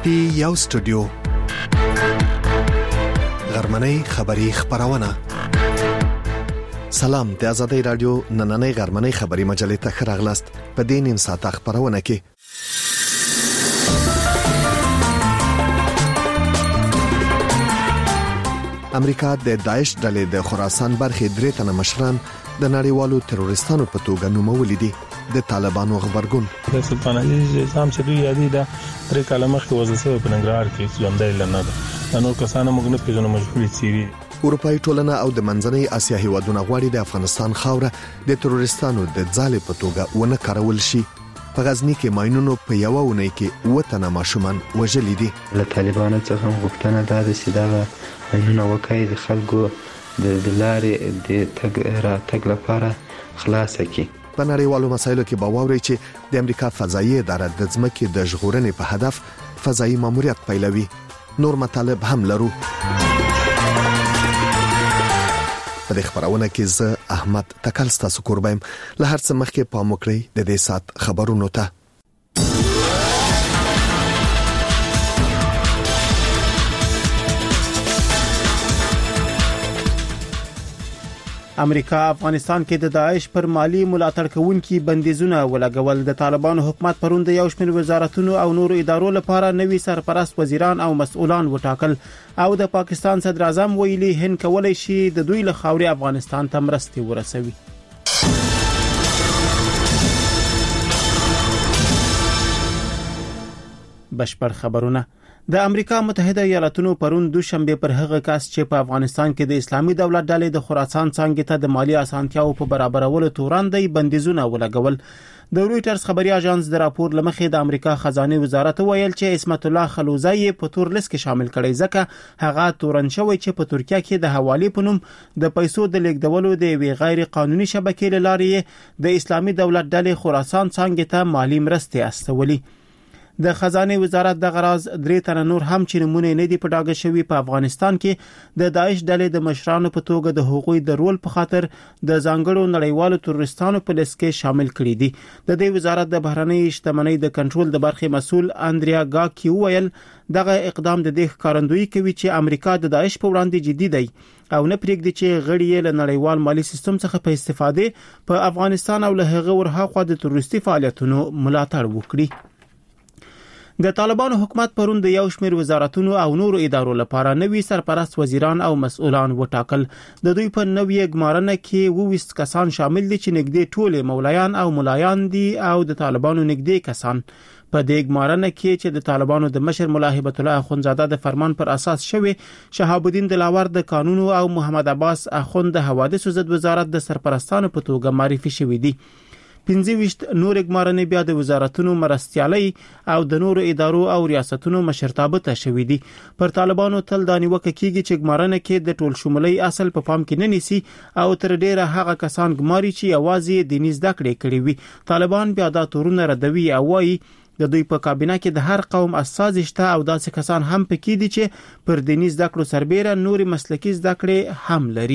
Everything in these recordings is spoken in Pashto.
پی یو سټوډیو غرمنۍ خبری خبرونه. سلام، د آزادۍ رادیو نننۍ غرمنۍ خبری مجلې ته ښه راغلاست. په دې نیم ساعت خبرونه کې امریکا د داعش ډلې د خراسان برخې 3 تنه مشران د نړیوالو تروریستانو په توګه نومولي دي. د طالبانو خبرګون د سلطان عزیز نظام چې دوی یادي دا 3 کاله مخکې وزسه په ننګرهار کې ژوندۍ لنه ده. نور کسانو موږ نه پیژنو مجبوري سیوي. اروپאי ټولنه او د منځنۍ اسیا هیوادونه غواړي د افغانستان خاوره د تروریستانو د ځالې په توګه ونه کارول شي. په غزنی کې ماینونو په یو ونې کې 2 تنه ماشومان وژلي دي. له طالبانو څخه غوښتنه ده چې دا ماینونه وکړي د خلکو د لارې د تګ لپاره خلاص کړي. په نړیوالو مسایلو کې باور چې د امریکا فضایي اداره د ځمکې د ژغورنې په هدف فضایي ماموریت پیلوي. نور مطالب هم لرو. په دې خبرونه کې زه احمد تکل ستاسو قربایم. له هر څه مخکې پام وکړئ د دې سات خبرونو ته. امریکا افغانستان کې د داعش پر مالی ملاتړ کوونکي بندیزونه ولګول. د طالبانو حکومت پروند یو شمېر وزارتونو او نورو ادارو لپاره نوي سرپرست وزیران او مسؤلان وټاکل او د پاکستان صدر اعظم ویلي هند کولای شي د دوی له خاورې افغانستان ته مرستې ورسوي. بشپړ خبرونه. د امریکا متحده ایالاتونو پرون دوشنبه پر هغه کس چې په افغانستان کې د اسلامي دولت ډلې د خراسان څنګه ته د مالی اسانتیاو په برابرولو توراندې بندیزونه ولګول. د رويټرز خبري اژانس د راپور لمخې د امریکا خزانه وزارت ویل چې اسمت الله خلوزی په تور لیست کې شامل کړي ځکه هغه تورن شوی چې په ترکیه کې د حواله پنوم د پیسو د لیږدولو د وی غیر قانوني شبکې لارې د اسلامي دولت ډلې خراسان څنګه ته مالی مرستې استولي. د خزانه وزارت د غراز 3 تنه نور هم چې نمونه نه دی په ډاګه شوی په افغانستان کې د داعش ډلې د مشرانو په توګه د حقوقي د رول په خاطر د ځانګړو نړیوالو تروریستانو په لیست کې شامل کړي دي. د دې وزارت د بهرنۍ شتمنۍ د کنټرول د برخې مسؤل اندریا گاکی ویل دغه اقدام د دې ښکارندویي کوي چې امریکا د داعش په وړاندې جدي دی او نه پرېږدي چې غړي له نړیوال مالی سیستم څخه په استفاده په افغانستان او له هغه ورهاخوا د تروریستي فعالیتونو ملاتړ وکړي. د طالبانو حکومت پرون د یو شمېر وزارتونو او نورو ادارو لپاره نوي سرپرست وزیران او مسؤلان وټاکل. د دوی په نوې ګمارنه کې 20 کسان شامل دي چې نږدې ټول مولایان او ملایان دي او د طالبانو نږدې کسان. په دې ګمارنه کې چې د طالبانو د مشر ملا هیبت الله اخونزاده د فرمان پر اساس شوی، شهاب الدین دلاور د قانون او محمد عباس اخوند د حوادث ضد وزارت د سرپرستانو په توګه معرفي شوی دي. 15 نور ګمارنې بیا د وزارتونو مرستيالي او د نورو ادارو او ریاستونو مشرتابه ته شوې دي. پر طالبانو تل دانی وکړي چې ګمارنه کې د ټول شمولي اصل په پام کې نه نیسي او تر ډیره هغه کسان ګماري چې یوازې دیني زده کړې کړې وي. طالبان بیا دا تورونه ردوي او وايي د دوی په کابینه کې د هر قوم اساس شته او داسې کسان هم پکې دي چې پر دیني زده کړو سربېره نوري مسلکي زده کړې هم لري.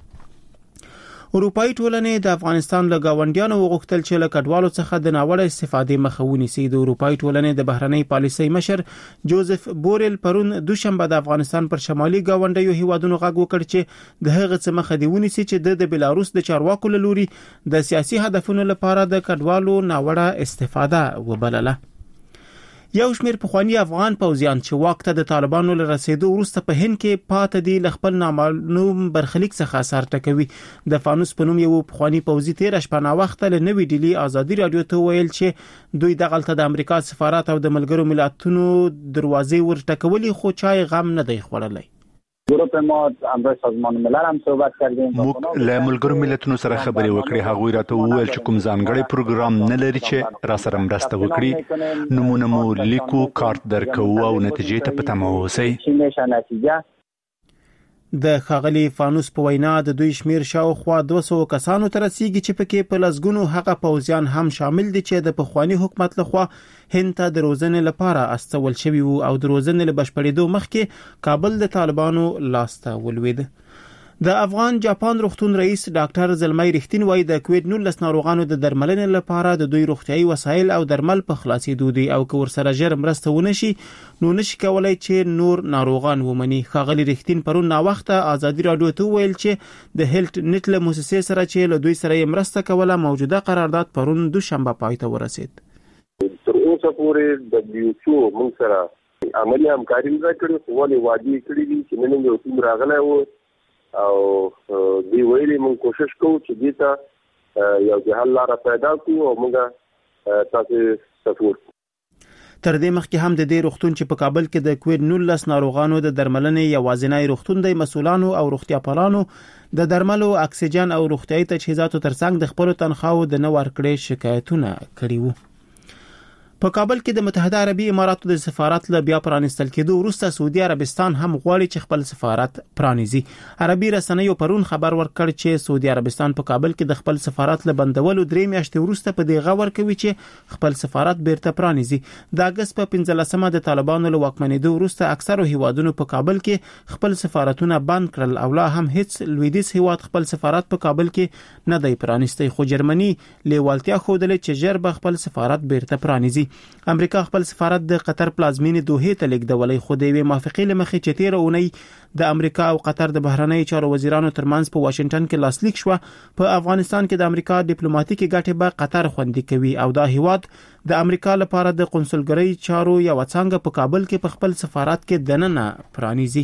اروپאי ټولنې د افغانستان له گاونډیانو وغوښتل چې له کډوالو څخه د ناوړه استفادې مخه ونیسي. د اروپאי ټولنې د بهرنۍ پالیسۍ مشر جوزف بورل پرون دوشنبه د افغانستان پر شمالي گاونډیو هیوادونو غږ وکړ چې د هغه څه مخه دی ونیسي چې د بلاروس د چارواکو له لوري د سیاسي هدفونو لپاره د کډوالو ناوړه استفاده وبلله. یو شمېر پخوانی افغان پوځیان چې واک ته د طالبانو له رسیدو وروسته په هند کې پاتې دي له خپل نامعلوم برخلیک څخه اثر ټکوي. د فانوس په نوم یو پخوانی پوځي 13 شپه وخت له نوې ډیلی ازادي رادیو ته ویل چې دوی دغلته د امریکا سفارت او د ملګرو ملتونو دروازې ورټکولې خو چای غم نه دی خوړلای. گروه ما امروز سازمان ملل هم صحبت کردیم. موږ له ملګرو ملتونو سره خبرې وکړې. هغوی راته وویل چې کوم ځانګړی پروګرام نه لري چې را سره مرسته وکړي. نمونه مو لیکو، کارت درکو او نتیجې ته په تمه اوسئ. د خاغلی فانوس په وینا د دوی شمیر شاوخوا 200 کسانو ته رسیدي چې پکې په لسګونو هغه پوځیان هم شامل دي چې د پخوانی حکومت لخوا هند ته د روزنې لپاره استول شوی وو او د روزنې له بشپړېدو مخکې کابل د طالبانو لاسته ولوید. د افغان جاپان روغتون رئیس ډاکټر زلمۍ رښتین وایي د کووډ-19 ناروغانو د درملنې لپاره د دوی روغتيایي وسایل او درمل په خلاصېدو دي او که ورسره ژر مرسته ونشي نو نشي کولای چې نور ناروغان ومني. ښاغلي رښتین پرون نا وخته ازادي رادیو ته ویل چې د هیلت نت له مؤسسې سره چې له دوی سره مرسته کوله موجوده قرارداد پرون دوشنبه پای ته ورسید. تر اوسه پورې د WHO موږ سره عملي همکاري وکړه خو ولې وادي کړی دي چې نن یو ټیم راغلی و او دی ویلي موږ کوشش کوو چې دې ته یو د حل لاره پیدا کړو او موږ تاسو سپورټ. تر دې مخکې هم د دې روغتون چې په کابل کې د کووډ-19 ناروغانو د درملنې یوازینی روغتون دی مسؤلانو او روغتیا پالانو د درملو اکسیجن او روغتیايي تجهیزاتو ترڅنګ د خپل تنخواو د نه ورکړې شکایتونه کړي وو. په کابل کې د متحده عربي اماراتو د سفارت له بیا پرانیستل کېدو وروسته سعودي عربستان هم غواړي چې خپل سفارت پرانیزي. عربي رسنیو پرون خبر ورکړ چې سعودي عربستان په کابل کې د خپل سفارت له بندولو 3 میاشتې وروسته په دې غور کوي چې خپل سفارت بیرته پرانیزي. د اگست په 15مه د طالبانو له واکمنېدو وروسته اکثرو هیوادونو په کابل کې خپل سفارتونه بند کړل او لا هم هیڅ لویدیځ هیواد خپل سفارت په کابل کې نه دی پرانیستی. خو جرمني لیوالتیا خوده چې ژر به خپل سفارت بیرته پرانیزي. امریکا خپل سفارت د قطر پلازمینې دوحې ته لیږدولې خو د یوې موافقې له مخې چې تیر اونۍ د امریکا او قطر د بهرنۍ چارو وزیرانو ترمنځ په واشنگټن کې لاسلیک شو. په افغانستان کې د امریکا ډیپلوماټیکي ګټې به قطر خوندي کوي او دا هیواد د امریکا لپاره د قونسلګرۍ چارو یو څنګه په کابل کې په خپل سفارت کې دننه پرانیزي.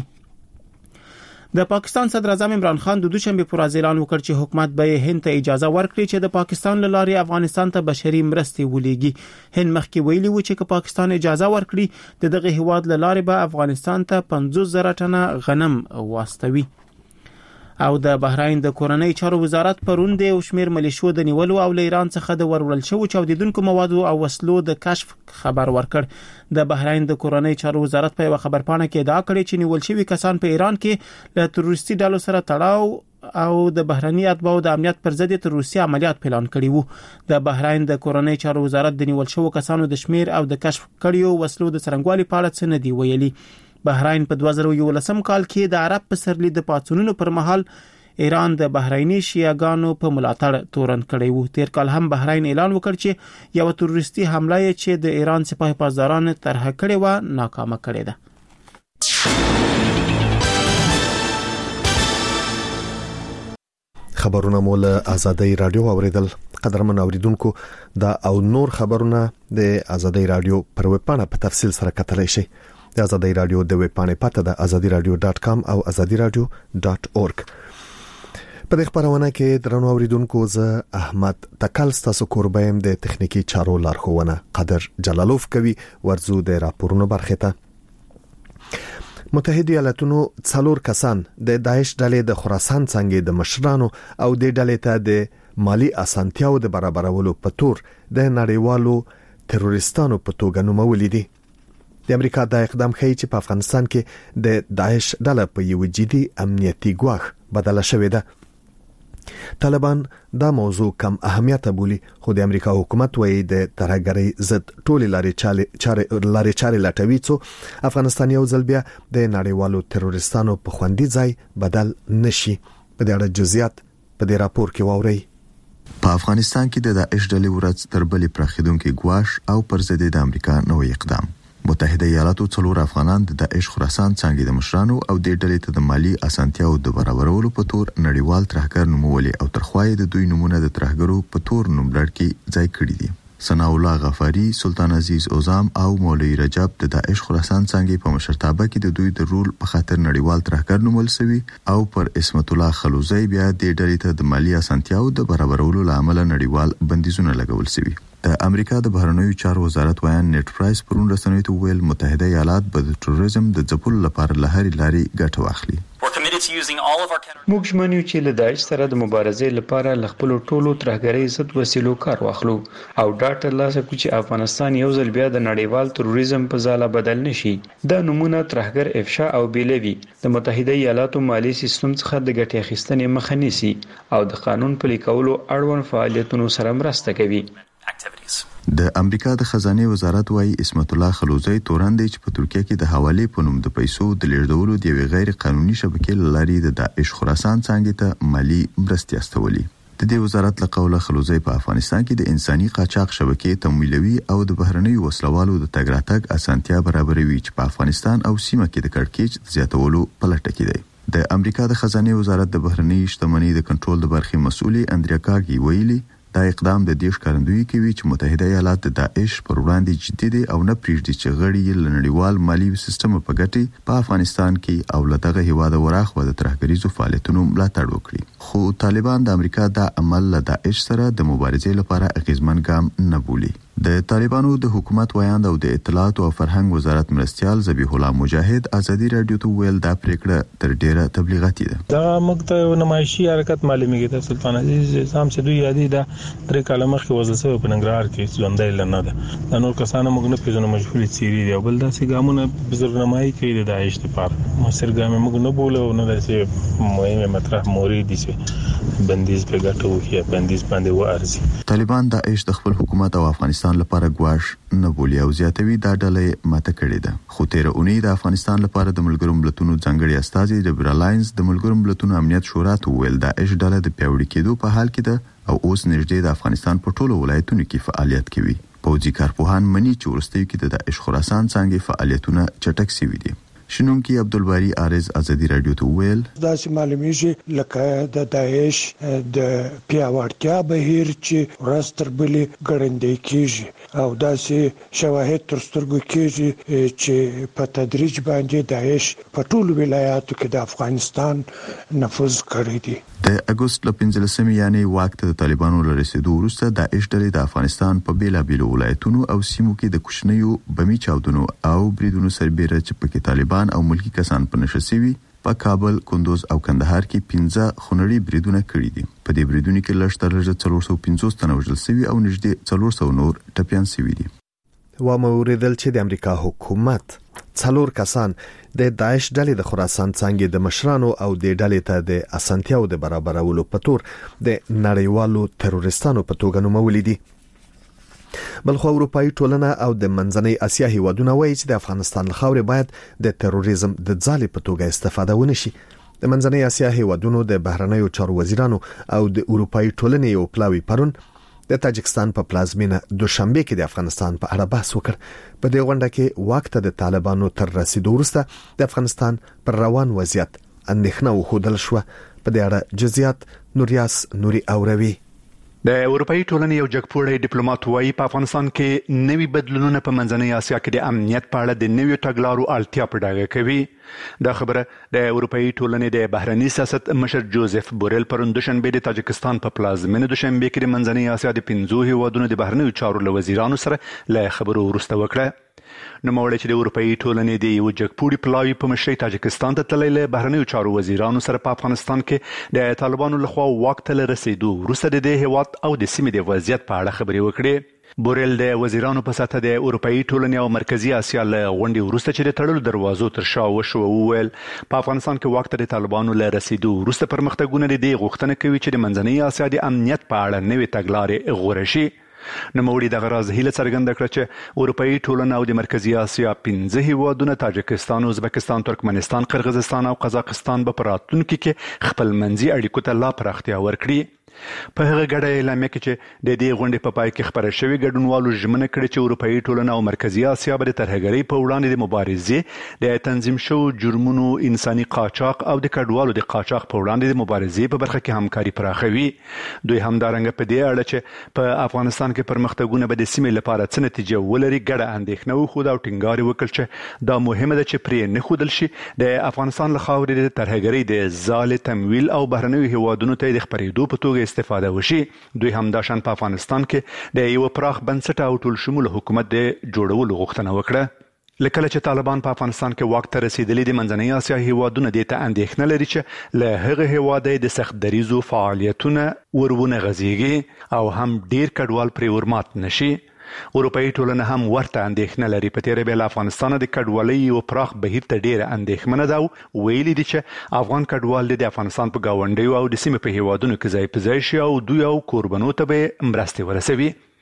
د پاکستان صدر اعظم عمران خان د دوشنبه پر اعلان وکړ چې حکومت به هند ته اجازه ورکړي چې د پاکستان له لارې افغانستان ته بشري مرستې ولېږي. هند مخکې ویلي و چې پاکستان اجازه ورکړي د دغه هیواد له لارې به افغانستان ته 50,000 ټنه غنم واستوي. او د بحرین د کورنۍ چارو وزارت پرون د شمیر ملیشو د نیولو او له ایران څخه د ورول شوو چاودیدونکو موادو او وسلو د کشف خبر ورکړ. د بحرین د کورنۍ چارو وزارت په خبرپاڼه کې ادعا کړې چې نیول شوی کسان په ایران کې له تروریستي ډلو سره تړاو او د بهرنی اتباعو د امنیت پر ضد تروریستي عملیات پلان کړي وو. د بحرین د کورنۍ چارو وزارت د نیول شوو کسانو د شمیر او د کشف کړیو وسلو د څرنګوالي په اړه څه نه دی ویلي. بحرین په 2011 کال کې د عرب پسرلی د پاتونونو پر مهال ایران د بحرینی شیعاګانو په ملاتړ تورن کړی وو. تیر کال هم بحرین اعلان وکړ چې یو تروریستي حمله چې د ایران سپاه پاسداران طرح کړې و ناکامه کړې ده. خبرونه مول آزادۍ رادیو اوریدل. قدرمن اوریدونکو دا او نور خبرونه د آزادۍ رادیو پر ویب پاڼه په تفصیل سره کتلای شئ. د آزادۍ رادیو د ویب پاڼې پته د azadiradio.com او azadiradio.org. په دې خبرونه کې درنو اوریدونکو زه احمد تکل ستاسو کوربایم د تخنیکی چارو لارښوونه قدر جلالوف کوي. ورزو د راپورونو برخه ته. متحده ایالاتونو 4 کسان د داعش ډلې د خراسان څنګه د مشرانو او د ډلې ته د مالی اسانتیاو د برابرولو په تور د نړیوالو تروریستانو په توګه نومول دي. د امریکا د اقدام ښیي چې په افغانستان کې د داعش ډله په یو جدي امنیتي ګواښ بدله شوې ده. طالبان دا موضوع کم اهمیت بولي خو د امریکا حکومت وایي د ترهګرۍ ضد ټولې لارې چارې لټوي چې افغانستان یو ځل بیا د نړیوالو تروریستانو په خوندي ځای بدل نشي. په دې اړه جزئیات په دې راپور کې واورئ. په افغانستان کې د داعش ډلې ورځ تر بلې پراخېدونکي ګواښ او پر ضد د امریکا نوې اقدام. متحده ایالاتو 4 افغانان د داعش خراسان څنګه د مشرانو او د ډلې ته د مالی اسانتیاو د برابرولو په تور نړیوال ترهګر نومولي او ترخوای د دوی نمونه د ترهګرو په تور نوملړ کې ځای کړی دي. ثنا الله غفاری، سلطان عزیز اوزام او مولوی رجب د داعش خراسان څنګه په مشرتابه کې د دوی د رول په خاطر نړیوال ترهګر نومول شوی او پر اسمت الله خلوزی بیا د ډلې ته د مالی اسانتیاو د برابرولو لامل نړیوال بندیزونه لګول شوی. د امریکا د بهرنیو چارو وزارت وایي نیټ پرایس پرون رسنیو ته ویل متحده ایالات به د تروریزم د ځپلو لپاره لهري لاري ګټه واخلي. موږ ژمنو چې له داعش سره د مبارزې لپاره ل خپل ټولو ترهګرۍ ضد وسیلو کار واخلو او ډاټا لاسه کو چې افغانستان یو ځل بیا د نړیوال تروریزم په ځاله بدل نشي. دا نمونه ترهګر افشا او بیلوي د متحده ایالاتو مالی سیستم څخه د ګټې اخیستنې مخه نیسي او د قانون پلي کولو اړوند فعالیتونو سره مرسته کوي. د امریکا د خزانه وزارت وايي اسمت الله خلوزی تورن دی چې په ترکیه کې د حواله په نوم د پیسو د لیږدولو د یوې غیر قانوني شبکې لاري د داعش خراسان څنګه ته مالی مرستې استولي. د دې وزارت له قوله خلوزی په افغانستان کې د انساني قاچاق شبکې تمویلوي او د بهرنۍ وسلوالو د تګ راتګ اسانتیا برابروي چې په افغانستان او سیمه کې د کړکېچ زیاتولو په لټه کې دی. د امریکا د خزانه وزارت د بهرنۍ شتمنۍ د کنټرول د برخې مسؤلې اندریا کاګي ویلي دا اقدام د دې ښکارندوی کوي چې متحده ایالات د داعش پر وړاندې جدي دي او نه پریږدي چې غړي یې لنړیوال مالی سیستم په ګټي په افغانستان کې او لدغه هیواد وراخ و د ترهګریزو فعالیتونو ملاتړ وکړي. خو طالبان د امریکا د عمل له داعش سره د مبارزې لپاره اغیزمن ګام نه بولي. د طالبانو د حکومت ویاند او د اطلاعات او فرهنګ وزارت مرستيال ذبیح الله مجاهد ازادي رادیو ته ویل دا پریکړه تر ډیره تبلیغاتي ده. دا مقطع نمایشي حرکت معلومیږي د سلطان عزیز سام سدوی یادی دا تر کاله مخکې وزسه په ننګرهار کې ژوندۍ لنه ده. د نور کسانو موږ نه پیژنو مجهول سيري دی بل داسې ګامونه بزرګنمایي کوي د داعش لپاره. مصر ګام موږ نه بوله او نه داسې مهمه مطرح موري دي چې بندیز په ګټو کې بندیز باندې وارزي. طالبان داعش د خپل حکومت او افغانستان لپاره ګواښ نه بولي او زیاتوي دا ډلې ماته کړې ده. خو تیر اونۍ د افغانستان لپاره د ملګرو ملتونو ځانګړي استازي د برالاینز د ملګرو ملتونو امنیت شورا ته ویل داعش ډله د پیوړی کېدو په حال کې ده او اوس نږدې د افغانستان په ټولو ولایتونو کې فعالیت کوي. پوځي کارپوهان مني چې ورستیو کې د داعش خراسان څنګه فعالیتونه چټک شوي دي. شنونکي عبدالباری عارض ازادي رادیو ته ویل دا چې معلومیږي لکه د داعش د پیاوړتیا بهیر چې ورستر بلی ګړندې کیږي او دا چې شواهد تر سترګو کیږي چې په تدریج باندې داعش په ټولو ولایاتو کې د افغانستان نفوذ کړی دی. د اگست ل 15 یعنی وخت د طالبانو له رسیدو وروسته داعش ډلې د افغانستان په بیلابیلو ولایتونو او سیمو کې د کوچنیو بمی چاودنو او بریدونو سربېره چې پکې طالبان او ملکی کسان په نشسي په کابل، کندوز او کندهار کې 15 خونړي بریدونه کړي دي. په دې بریدونو کې لږ تر 450 تنه وژل شوي او نږدې 400 نور ټپيان شوي دي. و موریدل چې د امریکا حکومت څلور کسان د داعش ډلې د خراسان څنګه د مشرانو او د ډلې ته د اسانتیاو د برابرولو په تور د نړیوالو تروریستانو په توګه نومولې دي. بلخو اروپאי ټولنه او د منځنۍ اسیا هیوادونه وایي چې د افغانستان لخوا باید د تروریزم د ځالې په توګه استفاده ونشي. د منځنۍ اسیا هیوادونو د بهرنیو چارو وزیرانو او د اروپאי ټولنې یو پلاوی پرون د تاجکستان په پلازمینه دوشنبه کې د افغانستان په اړه بحث وکړ. په دې غونډه کې وخت د طالبانو تر رسیدو وروسته د افغانستان پر روان وضعیت اندېښنه وښودل شو. په دې اړه جزئیات نوریاس نوري اوروي. د اروپאי ټولنې یو جګپوړی ډیپلوماټ وايي په افغانستان کې نوي بدلونونه په منځنۍ اسیا کې د امنیت په اړه د نویو تګلارو اړتیا په ډاګه کوي. دا خبره د اروپאי ټولنې د بهرنی سیاست مشر جوزف بورل پرون دوشنبه د تاجکستان په پلازمینه دوشنبه کې د منځنۍ اسیا د 15 هیوادونو د بهرنیو چارو له وزیرانو سره له خبرو وروسته وکړه. نوموړی چې د اروپאי ټولنې د یو جګپوړي پلاوی په مشرۍ تاجکستان ته تللی له بهرنیو چارو وزیرانو سره په افغانستان کې د طالبانو لخوا وخت له رسیدو وروسته د دې هیواد او د سیمې د وضعیت په اړه خبرې وکړې. بورل د وزیرانو په سطح د اروپאי ټولنې او مرکزی اسیا له غونډې وروسته چې د تړلو دروازو تر شا وشو وویل په افغانستان کې وخت د طالبانو له رسیدو وروسته پرمختګونه د دې غوښتنه کوي چې د منځنۍ اسیا د امنیت په اړه نوې تګلارې غوره شي. نوموړي دغه راز هیله څرګنده کړه چې اروپאי ټولنه او د مرکزی اسیا 15 هیوادونه تاجکستان، ازبکستان، ترکمنستان، قرغیزستان او قزاقستان به په راتلونکي کې خپل منځي اړیکو ته لا پراختیا ورکړي. په هغه ګډه اعلامیه کې چې د دې غونډې په پای کې خبره شوې ګډونوالو ژمنه کړې چې اروپאי ټولنه او مرکزی اسیا به د ترهګرۍ په وړاندې د مبارزې د تنظیم شوو جرمونو، انساني قاچاق او د کډوالو د قاچاق په وړاندې د مبارزې په برخه کې همکاري پراخوي. دوی همدارنګه په دې اړه چې په افغانستان کې پرمختګونه به د سیمې لپاره څه نتیجه ولري ګډه اندېښنه وښوده او ټینګار وکړ چې دا مهمه ده چې پرې نه ښودل شي د افغانستان له خاورې د ترهګرۍ د ځالې تمویل او بهرنیو هیوادونو ته د خپرېدو په توګه استفاده وشي. دوی همداشان په افغانستان کې د یو پراخ بنسټه او ټول شموله حکومت د جوړولو غوښتنه وکړه. لکه چې طالبان په افغانستان کې وخت رسیدلې د منځنۍ اسیا هیوادونه د ته اندېښنه لري چې له هغه هیواده د سخت دریزو فعالیتونه ورونه غزيږي او هم ډیر کډوال پرې ورمات نشي. اروپאי ټولنه هم ورته اندېښنه لري. په تیره بیل افغانستان د کډوالۍ او پراخ بهیر ته ډیره اندېښمنه ده. ویلي دي چې افغان کډوال د افغانستان په گاونډیو او د سیمې په هیوادونو کې ځای په ځای شي او دوی او کوربنو ته به مرستې ورسوي.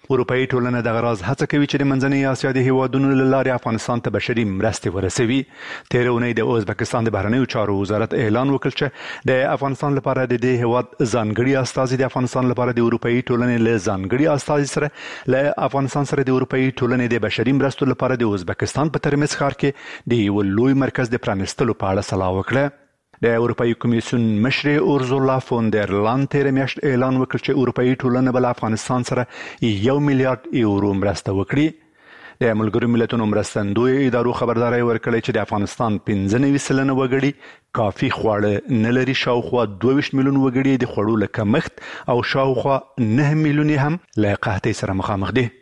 اروپאי ټولنه د غراض هڅه کوي چې د منځنۍ اسیا د هیوادونو له لارې افغانستان ته بشري مرستې ورسوي. تیر اونۍ د ازبکستان د بهرنیو چارو وزارت اعلان وکړ چې د افغانستان لپاره د دې هیواد ځانګړي استازي د افغانستان لپاره د اروپאי ټولنې له ځانګړي استازي سره له افغانستان سره د اروپאי ټولنې د بشري مرستو لپاره د ازبکستان په ترمز ښار کې د یو لوی مرکز د پرانیستلو په اړه سلا وکړه. د اروپאי کمیسیون مشر اورزولا فون در لاین تیر میاشت اعلان وکړ چې اروپאי ټولنه بل افغانستان سره 1 میلیارډ یورو مرسته وکړي. د ملګرو ملتونو مرستندوی ادارو خبرداري ورکړې چې د افغانستان 95% وګړي کافي خواړه نه لري. شاوخوا 22 میلیون وګړي د خوړو له کمښت او شاوخوا 9 میلیون هم له قحطۍ سره مخامخ دي.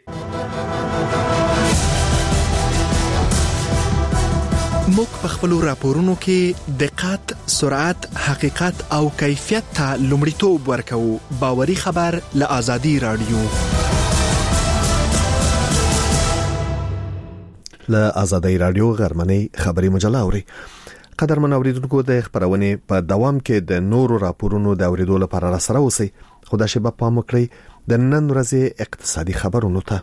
موږ په خپل راپورونو کې دقت، سرعت، حقیقت او کیفیت ته لومړیتوب ورکوو. باوري خبر له آزادي رادیو. له آزادي رادیو غرمنۍ خبري مجله اوري. قدرمن اوریدونکو د خبرونه په دوام کې د نورو راپورونو د اوریدو لپاره را سره اوسئ. خدا شي په پام وکړئ د نن ورځې اقتصادي خبرونو ته.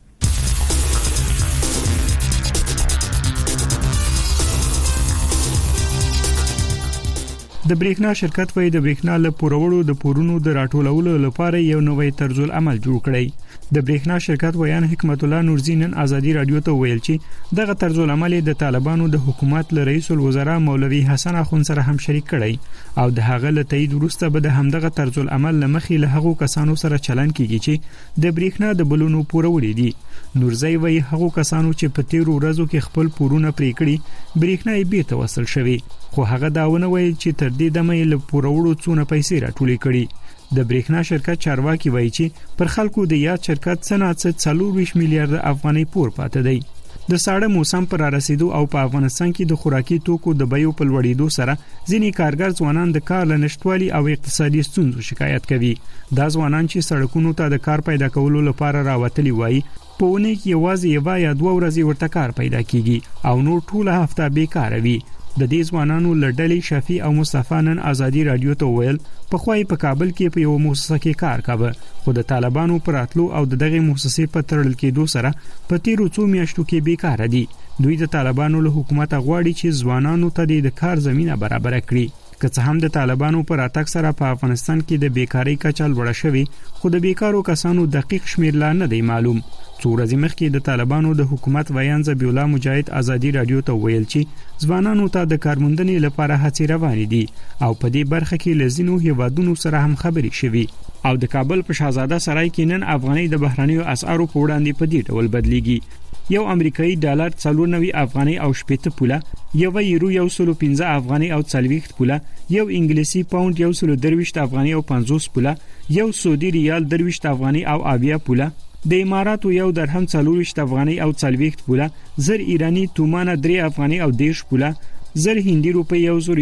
د بریښنا شرکت وایي د بریښنا له پورولو د پورونو د راټولولو لپاره یو نوې طرز العمل جوړ کړی. د بریښنا شرکت ویان حکمت الله نورزی نن آزادي رادیو ته ویل چې دغه طرز العمل د طالبانو د حکومت له رئیس الوزرا مولوی حسن اخوند سره هم شریک کړی او د هغه له تایید وروسته به د همدغه طرز العمل لمخې له هغو کسانو سره چلن کیږي چې د بریښنا د بلونو پورولې دي. نورزی وایي هغو کسانو چې په تیر ورځو کې خپل پورونه پرې کړي بریښنا یې بیرته وصل شوی، خو هغه داونه وایي چې تر دې دمه له پورولو څونه پیسې راټولې کړي. د بریښنا شرکت چارواکي وایي چې پر خلکو د یاد شرکت صنعت 40 میلیارډ افغانۍ پور پاتې دی. د ساړه موسم پر رسیدو او په افغانستان کې د خوراکي توکو د بیو په لوړېدو سره ځینې کارګر ځوانان د کار له نشټوالي او اقتصادي ستونزو شکایت کوي. دا ځوانان چې سړکونو ته د کار پیدا کولو لپاره راوتلي وایي په ونې کې یوازې یا 2 ورځې ورته کار پیدا کیږي او نور ټوله هفته بیکاره وي. د دې ځوانانو لړډلې شفیع او مصطفی نن آزادي رادیو ته ویل په خوای په کابل کې په یو مؤسسه کې کار کاوه، خو د طالبانو پر اتلو او دغه مؤسسې په تړل کېدو سره په تیرو څو میاشتو کې بیکاره دي. دوی د طالبانو له حکومت غواړي چې ځوانانو ته د کار زمينه برابر کړي. که څه هم د طالبانو پر اتاک سره په افغانستان کې د بیکاری کچه لوړه شوې، خو د بیکارو کسانو دقیق شمیر لا نه دی معلوم. څو ورځې مخکې د طالبانو د حکومت ویان ذبیح الله مجاهد آزادي رادیو ته ویل چې ځوانانو ته د کارموندنې لپاره هڅې روانې دي او په دې برخه کې لزینو هیوادونو سره هم خبرې شوي. او د کابل په شاهزاده سرای کې نن افغاني د بهرنیو اسعارو په وړاندې په دې ډول بدلیږي. یو امریکایي ډالر 94 افغاني او 80 پوله، یو یورو 115 افغاني او 40 پوله، یو انګلیسي پاوند 123 افغاني او 50 پوله، یو سعودي ریال 23 افغاني او 80 پوله، د اماراتو یو درهم 40 افغاني او 40 پوله، زر ایرانی تومانه 3 افغاني او 10 پوله، زر هندي روپی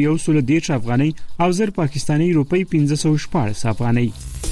110 افغاني او زر پاکستاني روپی 514 افغاني.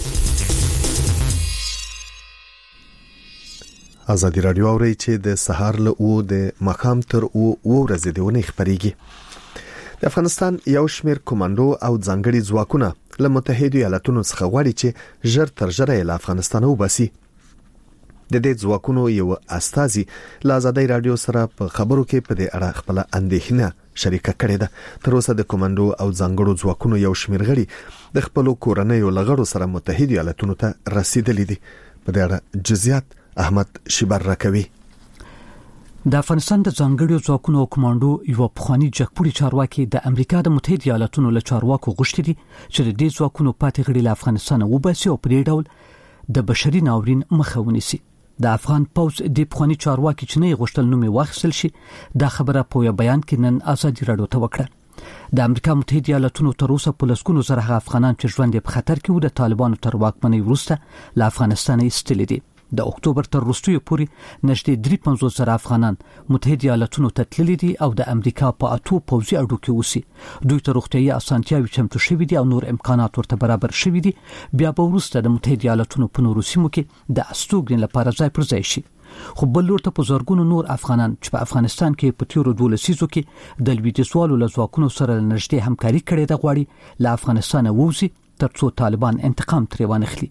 آزادي رادیو اوري چې د سهار له او د مخام تر او ورځې دیونه خبريږي. د افغانستان یو شمیر کمانډو او ځانګړي ځواکونه له متحده ایالاتونو څخه غواړي چې ژر تر ژره له افغانستان وباسي. د دې ځواکونو یو استازي له آزادي رادیو سره په خبرو کې په دې اړه خپل اندېښنه شریکه کړې ده. تر اوسه د کمانډو او ځانګړو ځواکونو یو شمیر غړي د خپل کورنۍ لغړو سره متحده ایالاتونو ته رسیدلي دي. په دې اړه جزئیات احمد شیبر راکوي. د افغانستان د ځانګړو ځواکونو او کمانډو یو پخوانی جګپوړي چارواکي د امریکا د متحده ایالاتونو له چارواکو غوښتي دي چې د دې ځواکونو پاتې غړي له افغانستان وباسي او په دې ډول د بشري ناورین مخه ونیسي. د افغان پوز د پخوانی چارواکي چې نه غوښتل نومي واخیستل شي، دا خبره په یو بیان کې نن آزادي رادیو ته وکړه. د امریکا متحده ایالاتونو تر اوسه په لسګونو زره افغانان چې ژوند په خطر کې وو د طالبانو تر واکمنۍ وروسته له افغانستان ایستلي دي. د اکتوبر تر وروستیو پورې نږدې 350 زره افغانان متحده ایالاتونو ته تللي دي او د امریکا په 8 پوځي اډو کې اوسي. دوی ته روغتیايي اسانتیاوې چمتو شوي دي او نور امکانات ورته برابر شوي دي. بیا به وروسته د متحده ایالاتونو په نورو سیمو کې د استوګنې لپاره ځای پر ځای شي. خو بل لور ته په زرګونو نور افغانان چې په افغانستان کې په تیرو 12 لسیزو کې د لویدیځوالو له ځواکونو سره نږدې همکاري کړې ده غواړي له افغانستان ووځي ترڅو طالبان انتقام ترې وانخلي.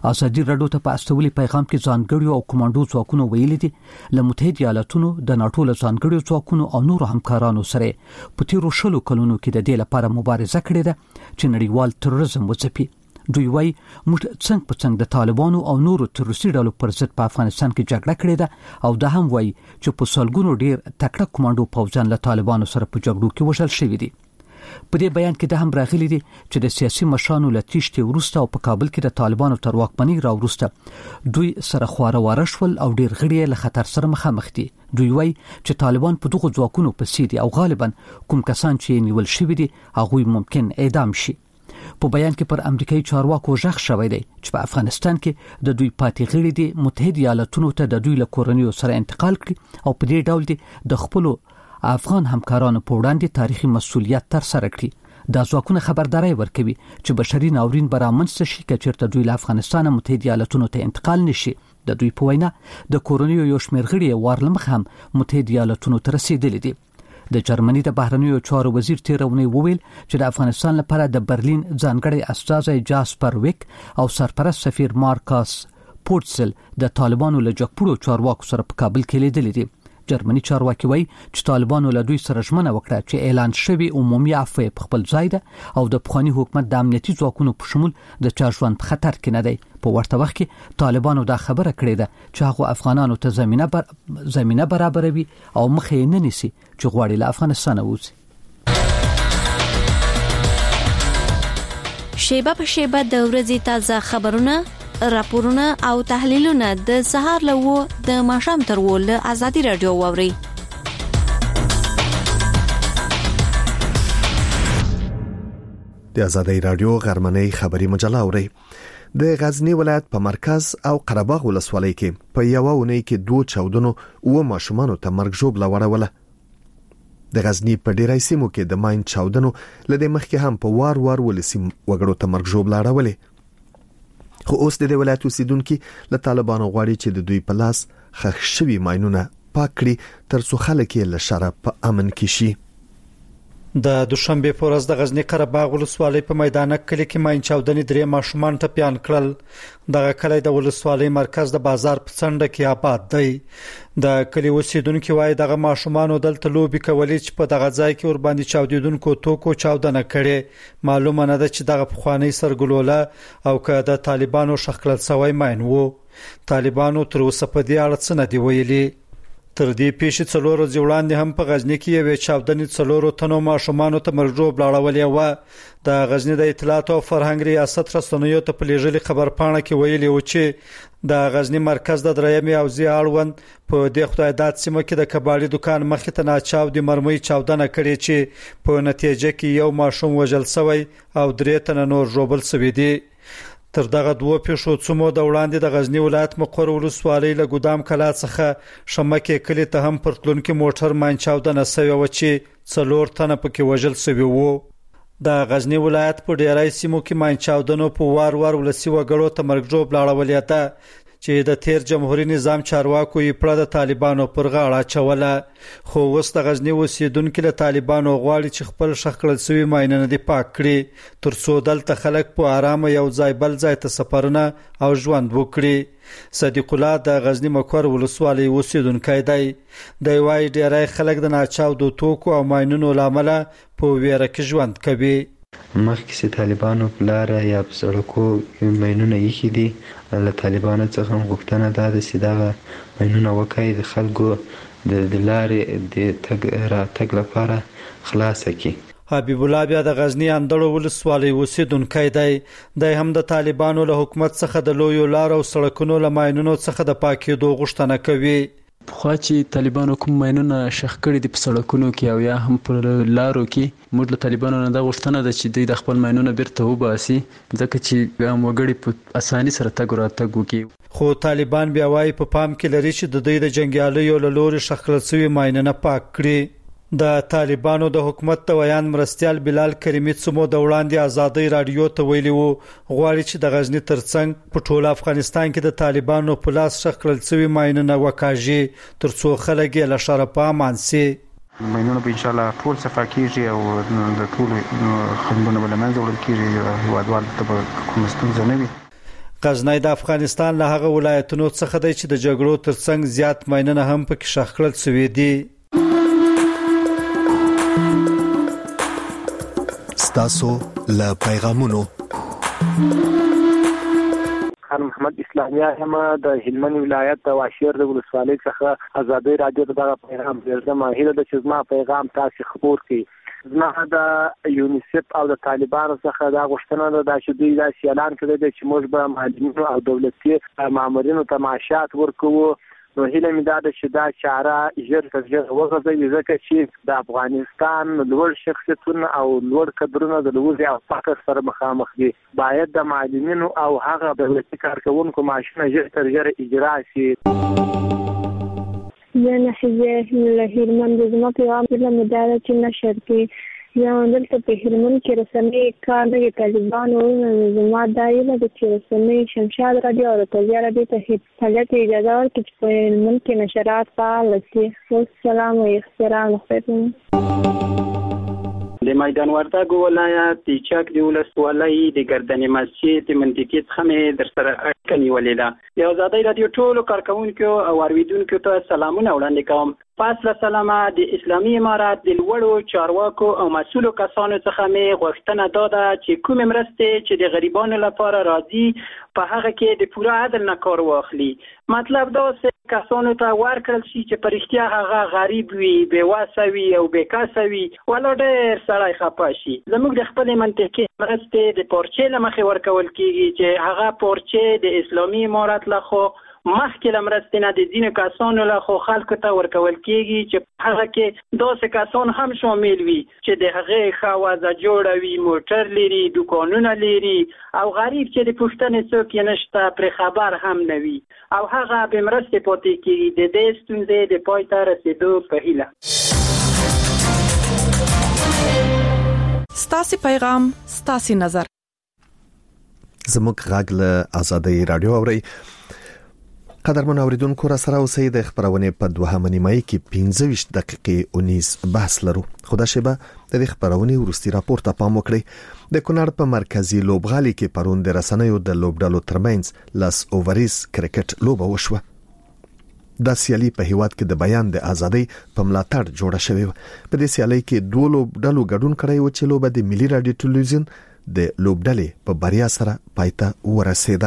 ازادي رادیو ته په استولي پیغام کې ځانګړي او کمانډو ځواکونو ویلي دي له متحده ایالاتونو د ناتو له ځانګړي ځواکونو او نور همکارانو سره په تیرو شلو کلونو کې د دې لپاره مبارزه کړې ده چې نړیوال تروریزم وځپي. دوی وايي موږ څنګه په څنګه د طالبانو او نورو تروریستي ډلو پر ضد په افغانستان کې جګړه کړې ده او دا هم وايي چې په سلګونو ډیر تکړه کمانډو پوځیان له طالبانو سره په جګړو کې وژل شوي دي. په دې بیان کې د هم راغلي دي چې د سیاسي مشرانو له تیښتې وروسته او په کابل کې د طالبانو تر واکمنۍ راوروسته دوی سره خواره واره شول او ډیر غړي له خطر سره مخامخ دي. دوی وايي چې طالبان په دغه ځواکونو پسې دي او غالبا کوم کسان چې نیول شوي دي هغه ممکن اعدام شي. په بیان کې پر امریکایي چارواکو ژغ شوی دی چې په افغانستان کې د دوی پاتې غړي دي متحده ایالاتونو ته د دوی له کورنیو سره انتقال کړي او په دې ډول دي د خپل افغان همکارانو په وړاندې تاریخي مسؤلیت تر سره کړي. دا ځواکونه خبرداري ورکوي چې بشري ناورین برامنځته شي که چېرته دوی له افغانستان متحده ایالاتونو ته انتقال نشي. د دوی په وینا د کورنیو یو شمېر غړي وارلمخ هم متحده ایالاتونو ته رسیدلي دي. د جرمني د بهرنیو چارو وزیر تیرونی وویل چې د افغانستان لپاره د برلین ځانګړي استازی جاسپر ویک او سرپرست سفیر مارکاس پورتسل د طالبانو له جګپوړو چارواکو سره په کابل کې لیدلي دي. جرمني چارواکي وایي چې طالبانو له دوی سره ژمنه وکړه چې اعلان شوی عمومي عفو په خپل ځای ده او د پخوانی حکومت د امنیتي ځواکونو په شمول د چا ژوند په خطر کې نه دی. په ورته وخت کې طالبانو دا خبره کړې ده چې هغه افغانانو ته زمينه برابروي او مخې نه نیسي چې غواړي له افغانستان ووځي. شیبه په شیبه د ورځې تازه خبرونه، راپورونه او تحلیلونه د سهار له د ماښام تر له ازادي رادیو واوري. د ازادي رادیو غرمنۍ خبري مجله اوري. د غزنی ولایت په مرکز او قرهباغ ولسوالۍ کې په یو ونې کې 2 چاودنو او ماشومان ته مرګ ژوبله وروله. د غزنی په ډیرای سیمو کې د ماین چاودنو لدې مخکې هم په وار ولسی وګړو ته مرګ ژوبله راولې. خو اوس د ولایت اوسیدونکو له طالبانو غواړي چې د دوی په لاس خښ شوی ماینونه پاک کړي تر څو خلک یې له شر په امن کې شي. د دوشنبه په ورځ د غزنی قرهباغ ولسوالۍ په میدانک کلی کې ماین چاودنې 3 ماشومان ته پیان کړل. دغه کلی د ولسوالۍ مرکز د بازار په څنډه کې آباد دی. د کلی اوسیدونکو وايي دغه ماشومان دلته لوبي کولې چې په دغه ځای کې ور باندې چاودیدونکو توکو چاودنه کړي. معلومه نه ده چې دغه پخوانی سرګلوله او که د طالبانو شخکل سوی ماین وو. طالبانو تر اوسه په دې اړه څه نه دی ویلي. تر دې پیښې 4 ورځې وړاندې هم په غزنی کې یو چاودنې 4 تنو ماشومان ته مرګ ژوبله راولې و. د غزنی د اطلاعات او فرهنګ ریاست رسنیو ته په لېږلي خبرپاڼه کې ویلي و چې د غزنی مرکز د درېمې او زیاړوند په د خدای داد سیمه کې د کباړي دکان مخې ته ناچاو د مرمۍ چاودنه کړې چې په نتیجه کې یو ماشوم وژل شوی او 3 تنه نور ژوبل شوی دي. تر دغه 2 پیښو څومره د وړاندې د غزنی ولایت مقر ولسوالۍ له ګودام کلا څخه شمکه کلی ته هم پرتلونکو موټر ماین چاودنه شوی و چې 4 تنه پکې وژل شوی وو. د غزنی ولایت په ډیرای سیمو کې ماین چاودنو په وار ولسی وګړو ته مرګ ژوبله راولې ده چې د تیر جمهوریت نظام چارواکو یې پر د طالبانو پر غاړه چوله. خو اوس د غزنی اوسیدونکو له طالبانو غواړي چې خپل شخړل سوي ماینونه دی پاک کړي تر څو دلته خلک په آرام یو ځای بل ځای ته سفرونه او ژوند وکړي. صدیق الله د غزنی مقر ولسوالۍ اوسیدونکی دی. د وای ډیرای خلک د ناچاو د توکو او ماینونو لامل په ویره کې ژوند کوي. مخکې چې طالبانو په لار یا په سړکو ماینونه یې دي له طالبانو څخه غوښتنه ده چې دا ماینونه وکړي د خلکو د لارې د تګ لپاره خلاص کړي. حبیب الله بیا د غزنی اندړو ولسوالۍ اوسیدونکی دی. د هم د طالبانو له حکومت څخه د لویو لار او سړکونو له ماینونو څخه د پاکېدو غوښتنه کوي. خو چې طالبانو کوم ماینونه شخ کړي دي په سړکونو کې او یا هم پر لارو کې موږ له طالبانو نه دا غوښتنه ده چې دوی د خپل ماینونه بیرته وباسي ځکه چې عام وګړي په اساني سره تګ راتګ وکړي. خو طالبان بیا وايي په پام کې لري چې د دوی د جنگیالیو له لوري شخړل شوی ماینونه پاک کړي. د طالبانو د حکومت د ویان مرستيال بلال کریمی څمو د وړاندې ازادي رادیو ته ویلي وو غواړي چې د غزنی ترڅنګ په ټول افغانستان کې د طالبانو په لاس شخړل شوی ماینونه وکاږي تر څو خلک له شر په امان سي. ماینونه به ان شاء الله ټول صفا کیږي او د ټول خندونه بل منځ وړل کیږي هیوادوال ته کوم ستونزه نه وي. غزنی د افغانستان له هغه ولایتونو څخه دی چې د جګړو ترڅنګ زیات ماینونه هم پکې ښخ کړل شوي دي. ستاسو له پیغامونو خان محمد اسلامي هم د هلمند ولایت د واشیر د ولسوالۍ څخه ازادي رادیو ته دا پیغام ورزما هیله د چې ما پیغام تاسو خبر کړي. زما د یونیسف او د طالبانو څخه دا غوښتنه ده چې دوی دا اعلان کړی دی چې موږ به معلمینو او دولتي مامورینو ته معاشات ورکوو. نو هیله مې دا ده چې دا چاره ژر تر ژره وغځوي ځکه چې د افغانستان لوړ شخصیتونه او لوړ کډرونه د لوږې او فقر سره مخامخ دي. باید د معلمینو او هغه دولتي کارکوونکو معاشونه ژر تر ژره اجرا شي. زه نحیه له هلمند زما پیغام له مداره چې نشر کې یا دلته په هلمند کې رسنۍ کار د طالبانو زما دایله د چې رسنۍ شمشاد رادیو او تازه رادیو ته فعالیت اجازه ورکړي چې په هلمند کې نشرات فعال شي. والسلام و احترام خپل د میدان وردګ ولایت د چک د ولسوالۍ د ګردنې مسجد منطقې څخه مې در سره اړیکه نیولې ده. د ازادۍ رادیو ټولو کارکوونکو او اوریدونکو ته سلامونه وړاندې کوم. پس له سلامه د اسلامي امارات د لوړو چارواکو او مسؤلو کسانو څخه مې غوښتنه داده چې کومې مرستې چې د غریبانو لپاره راځي په هغه کې د پوره عدل نه کار واخلي. مطلب دا چې کسانو ته ورکړل شي چې په رښتیا هغه غریب وي، بې وسه وي او بې کسه وي، ولا ډېر سړی خفه شي. زموږ د خپلې منطقې مرستې د پارچې له مخې ورکول کېږي چې هغه پارچې د اسلامي امارات لخوا مخکې له مرستې نه د ځینو کسانو لخوا خلکو ته ورکول کېږي چې هغه کې داسې کسان هم شامل وي چې د هغې ښه وضع جوړه وي، موټر لري، دوکانونه لري او غریب چې د پوښتنې څوک یې نشته پرې خبر هم نه وي او هغه بې مرستې پاتې کېږي. د دې ستونزې د پای ته رسېدو په هیله. ستاسې پیغام ستاسې نظر. زموږ غږ له ازادۍ رادیو اوري. قدرمن اوریدونکو را سره اوسئ. د خبرونه په 2 نیمه کې 15 دقیقې 19 بحث لرو. خدا شبه د خبرونه ورستي راپور ته پام وکړئ. د کونړ په مرکزی لوبغالي کې پرون د رسنیو د لوبډالو ترمنځ لاس اووریز کرکټ لوبه وشوه. د سیالي په هیواد کې د بیان د ازادۍ په ملاتړ جوړه شوې. په دې سیالي کې 2 لوبډالو ګډون کړی و چې لوبه د ملي رادیو ټلویزیون د لوبډلې په بریا سره پایته ورسېده.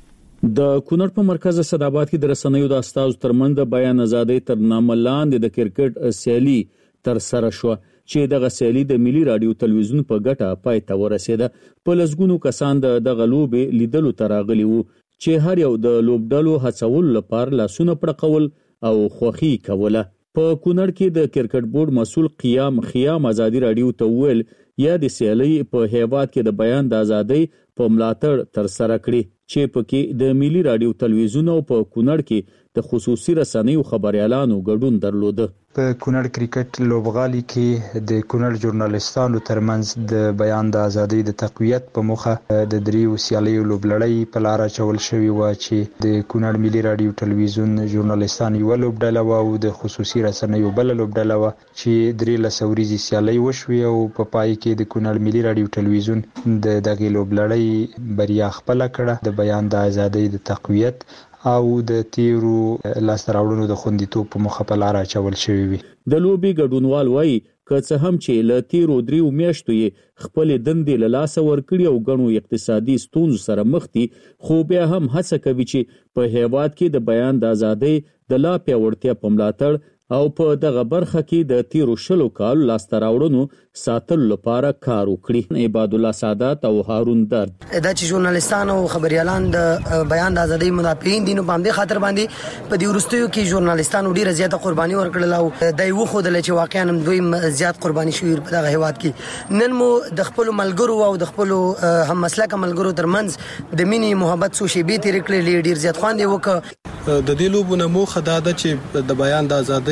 د کونړ په مرکز صداباد کې د رسنیو د استاذ ترمن د بیان ازادۍ تر نامه لاندې د کرکټ سیالي تر سره شو چې د سیالي د ملي رادیو ټلویزیون په ګټه پای ته ورسېده. په لږګونو کسان د غلوبې لیدلو تراغلي وو چې هر یو د لوبډلو هڅول لپاره لاسونه پړقول او خوخي کوله. په کونړ کې د کرکټ بورډ مسول خیام ازادي رادیو ته ویل یا د سیالي په هیواد کې د بیان د ازادۍ په ملاتړ تر سره کړي چې پکې د ملي رادیو ټلویزیون او په کونړ کې د خصوصي رسنیو خبريالانو ګډون درلوده. په کونړ کرکټ لوبغالي کې د کونړ ژورنالیستانو ترمنځ د بیان د ازادۍ د تقویت په موخه د دریو سیالیو لوبلړۍ په لار اچول شوې و چې د کونړ ملي رادیو ټلویزیون ژورنالیستان یو لوبډله او د خصوصي رسنیو بل لوبډله و چې درې لسوريزي سیالۍ وشوې او په پای کې د کونړ ملي رادیو ټلویزیون د دغه لوبلړۍ بریا خپل کړه. د بیان د ازادۍ د تقویت او د تیرو لاستراوړونو د خوندیتوب په مخه په لار اچول شوی وي. د لوبي ګډونوال وایي که څه هم چې له تیرو 3 میاشتو یې خپل دندې له لاسه ورکړي او غنو اقتصادي ستونزو سره مخ دي، خو بیا هم هڅه کوي چې په هیواد کې د بیان د ازادۍ د لا پیاوړتیا په ملاتړ او په دغه برخه کې د تیرو شلو کال لاستراوړونو ساتل لپاره کار وکړي. عباد الله سعادت او هارون درد دا چې ژورنالیستان او خبريالان د بیان د ازادۍ مدافعین دي نو په دې خاطر باندې په دې ورستیو کې ژورنالیستانو ډیره زیاته قرباني ورکړل او دای وو خو د لچ واقعا هم دوی زیات قرباني شوی په دغه هیواد کې. نن مو د خپل ملګرو او د خپل هم مسلک ملګرو ترمنځ د مینی محبت سو شی به تیر کړل ډیر زیات خواندې وک. د دې لوبونه موخه دا ده چې د بیان د ازادۍ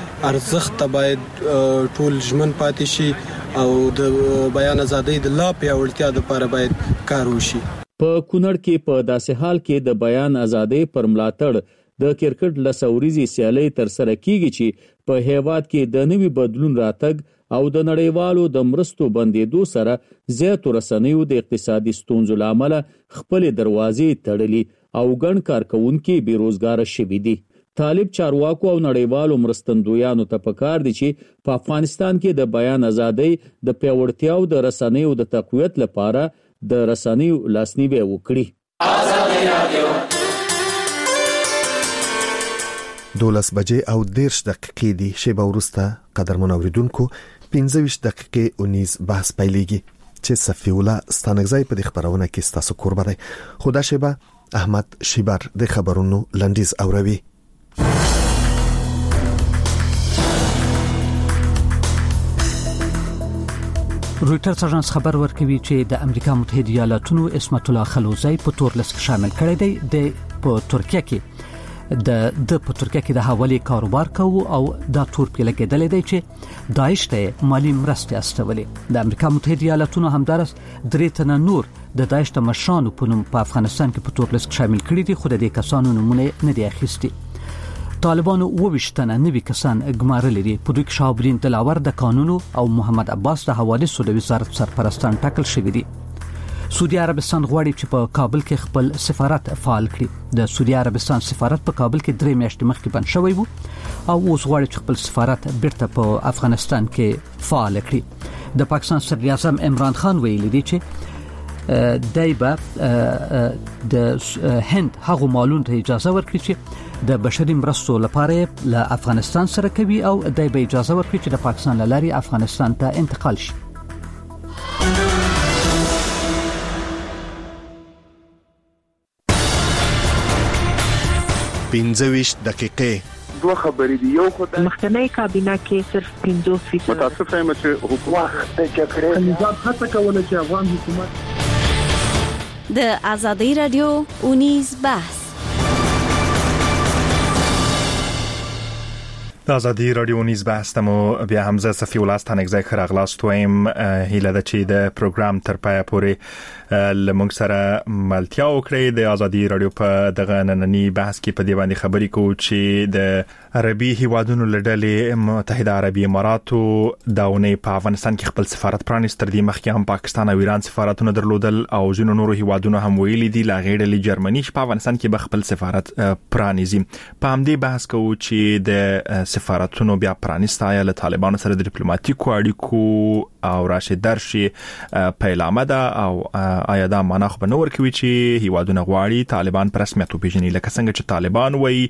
ارزښت باید ټول ژمن پاتې شي او د بیان ازادۍ د لا پیاوړتیا لپاره باید کار وشي. په کونړ کې په داسې حال کې د بیان ازادۍ پر ملاتړ د کرکټ لسوريزي سیالۍ تر سره کیږي چې په هیواد کې د نوي بدلون راتګ او د نړیوالو د مرستو بندیدو سره زیاتو رسنیو د اقتصادي ستونزو لامل خپل دروازې تړلي او ګڼ کارکونکي بیروزګار شوي دي. طالب چارواکو او نړیوالو مرستندویانو ته پکار دي چې په افغانستان کې د بیان ازادۍ د پیاوړتیا او د رسنیو د تقویت لپاره د رسنیو لاسنیوي وکړي. 12 بجې او 10 دقیقې دي. شیبه وروسته قدرمن اوریدونکو 15 دقیقې اونیز بحث پیلېږي چې صفی الله ستانګزای په خبرونه کې ستاسو قربا دی. خدا شیبه احمد شیبر د خبرونو لنډیز اوروي. رويټرز اژانس خبر ورکوي چې د امریکا متحده ایالاتونو اسمت الله خلوزی په تورلس کې شامل کړی دی. د په ترکیه کې په ترکیه کې د حواله کاروبار کوي او دا تور په لګیدل دی چې داعش ته مالی مرستې استولې. د امریکا متحده ایالاتونو همدارس درې تنه نور د داعش د مشرانو په نوم په افغانستان کې په تورلس کې شامل کړي دي، خو د دې کسانو نمونه نه دي اخیستي. طالبانو 22 تنه نوي کسان ګمارلي دي، په دوی کې شاهبالدین دلاور د قانونو او محمد عباس د حواله سود وزارت سرپرستان ټاکل شوی دي. سعودي عربستان غواړي چې په کابل کې خپل سفارت فعال کړي. د سعودي عربستان سفارت په کابل کې 3 میاشتې مخکې بند شوی وو او اوس غواړي چې خپل سفارت بیرته په افغانستان کې فعال کړي. د پاکستان صدر اعظم عمران خان ویلي دی چې دایبه د هند هغه مالون ته اجازه ورکړي چې د بشري مرستو لپاره له افغانستان سره کوي او دایبه اجازه ورکړي چې د پاکستان لاري افغانستان ته انتقال شي. پنځويش دقیقې. دوه خبرې دي. یو خدای مخکنی کابینه کې صرف 50% متاسف یم چې حکومت د جګړې نظام هڅه کوله چې افغان حکومت د ازادي رادیو اونیز بحث. د ازادي رادیو نیز بحث تمو بیا حمزه صفی الله ستانګزای خراغلاست وایم هیله د چې د پروګرام تر پای پورې لمونږ سره ملتیا وکړي. د ازادي رادیو په دغه نننی بحث کې په دی باندې خبرې کوو چې د عربي هیوادونو لړلې متحده عربي اماراتو داونه په افغانستان کې خپل سفارت پرانیست. تر دې مخکې هم پاکستان او ایران سفارتونه درلودل او ځینو نورو هیوادونو هم ویلي دي لا غیړلې جرمني په افغانستان کې به خپل سفارت پرانیزي. په همدې بحث کوو چې د سفارتونو بیا پرانیست آیا له طالبانو سره د ډیپلوماټیکو اړیکو او راشد درشي پیلامه ده او آیا دا معنا خو نه ورکوي چې هیوادونه غواړي طالبان پر رسمیت وپیژني، لکه څنګه چې طالبان وایي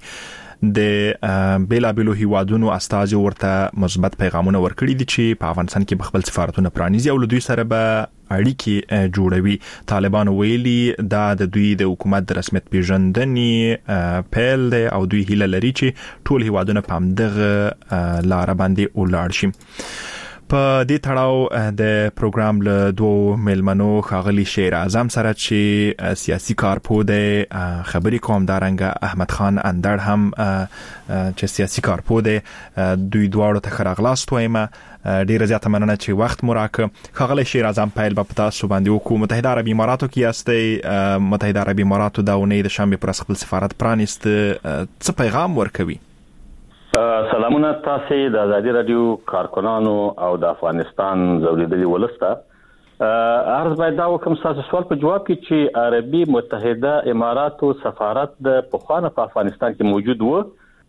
د بیلابیلو هیوادونو استازي ورته مثبت پیغامونه ورکړي دي چې په افغانستان کې خپل سفارتونه پرانیزي او له دوی سره به اړیکې جوړوي. طالبان ویلي دا د دوی د حکومت د رسمیت پیژندنې پیل دی او دوی هیله لري چې ټول هیوادونه په همدغه لار باندې ولاړ شي. په دې تړاو د پروګرام له دوه ملمنو ښاغلي شیر اعظم سره چې سیاسي کارپوه دی خبرې کوم، دارنګه احمد خان اندړ هم چې سیاسي کارپوه دی، دوی دواړو ته خراغلاست وایم. ډیره زیاته مننه چې وخت مو راکړ. ښاغلی شیر اعظم پیل په تاسو باندې وکړو. متحده عربي اماراتو کې یاستئ، متحده عربي اماراتو دا اونۍ د شنبې پر خپل سفارت پرانیست، څه پیغام ورکوي؟ سلامونه تاسو د ازادي رادیو کارکونانو او د افغانستان زوریدلي ولسته. عرض باید دا وکم تاسو سوال په جواب کې چې عربي متحده اماراتو سفارت د پخوانه په افغانستان کې موجود و،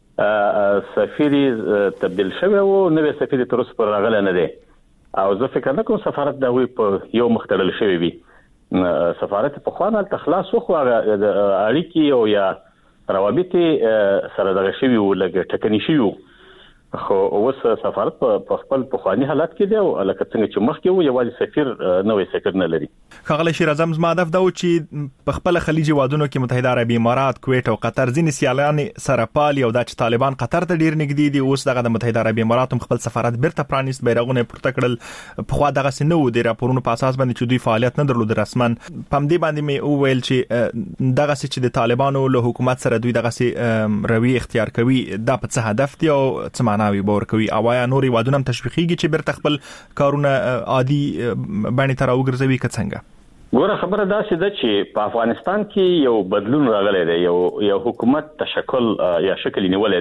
سفیر تبدیل شوی و، نوې سفیر تر اوسه پر راغلی نه دی او زه فکر نه کوم سفارت د وی په یو مخ تړل شوی وي. سفارت پخوانه تخلاص خو اړیکې او یا روابط سره دغه شوی و لګ ټکنی شوی و، خو اوس سفارت په خپل پخوانی حالت کې دی او لکه څنګه چې مخکې و یوازې سفیر نوې سفیر نه لري. ښاغلی شیر اعظم زما هدف دا و چې په خپل خلیجي هیوادونو کې متحده عربي امارات، کویت او قطر ځینې سیالان سره پالي او دا چې طالبان قطر ته ډیر نږدې دي، اوس دغه د متحده عربي امارات خپل سفارت بیرته پرانیست، بیرغونه پورته کړل. په خوا دغه سينو د راپورونو په اساس باندې چې دوی فعالیت نه درلود رسما. په دې باندې مې وویل چې دغه چې د طالبانو له حکومت سره دوی دغه روي اختیار کوي، دا په څه هدف دی او څه معنی باور کوي؟ او یا نور هیوادونه هم تشویقيږي چې بیرته خپل کارونه عادي باندې تر وګرځوي که څنګه؟ ګوره خبره دا چې د چې په افغانستان کې یو بدلون راغلی دی، یو حکومت تشکل یا شکل نیولې دی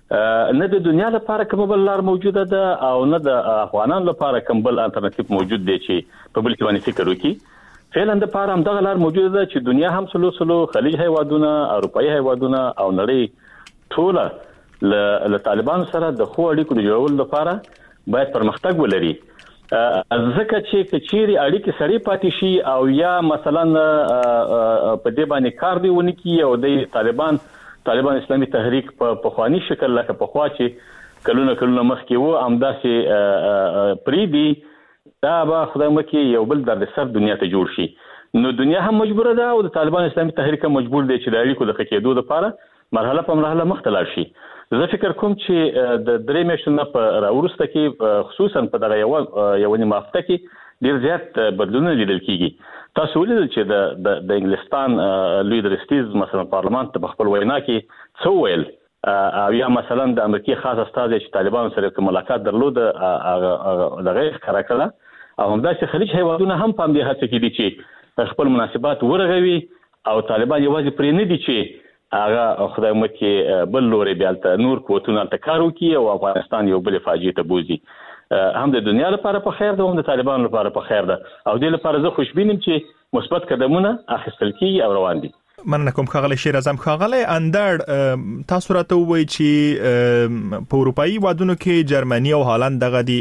نه د دنیا لپاره کوم بل لار موجوده ده او نه د افغانانو لپاره کوم بل الټرناتیو موجود دی چې په بل کې باندې فکر وکړي. فعلا د لپاره هم دغه لار موجوده ده چې دنیا هم سلو خلیج هیوادونه، اروپאי هیوادونه او نړۍ ټوله له طالبان سره د خو اړیکو د جوړولو لپاره باید پرمختګ ولري. ځکه چې کچيري اړیکې سړې پاتې شي او یا مثلا په دې باندې کار دی ونکي او د طالبان اسلامي تحریک په خواني شکل لکه په خوا چې کلونه مخکې وو امداسي پریدي دا به خدای مکه یو بل درد سر دنیا ته جوړ شي. نو دنیا هم مجبوره ده او د طالبان اسلامي تحریک هم مجبور دی چې د اړیکو د خکېدو لپاره مرحله په مرحله مختلف شي. زه فکر کوم چې د درې میاشتو په راورسته کې خصوصا په دغه یو نیمه هفته کې ډیر زیات بدلونونه لیدل کیږي. تاسو ولیدل چې د انګلستان لوی درستیز مثلا پارلمان ته خپل وینا کې څو ویل او یا مثلا د امریکای خاص استاد چې طالبان سره ملاقات درلود دغه ښکارا کړه او همداسې خلیج هیوادونه هم په دې هڅه کې دي چې خپل مناسبات ورغوي او طالبان یوازې پرې نه دي چې هغه خدای مکه بل لوري بیالته نور قوتونه تکارو کی او افغانستان یو بل فاجعه ته بوزي. هم د دنیا لپاره په خیر ده هم د طالبان لپاره په خیر ده او د لپاره زه خوشبینم چې مثبت قدمونه اخیستل کیږي او روان دي. مننه کوم خغلی شیر اعظم خغلی اندړ تاسو راته وایي چې په اروپאי وادونو کې جرمني او هالند دغه دي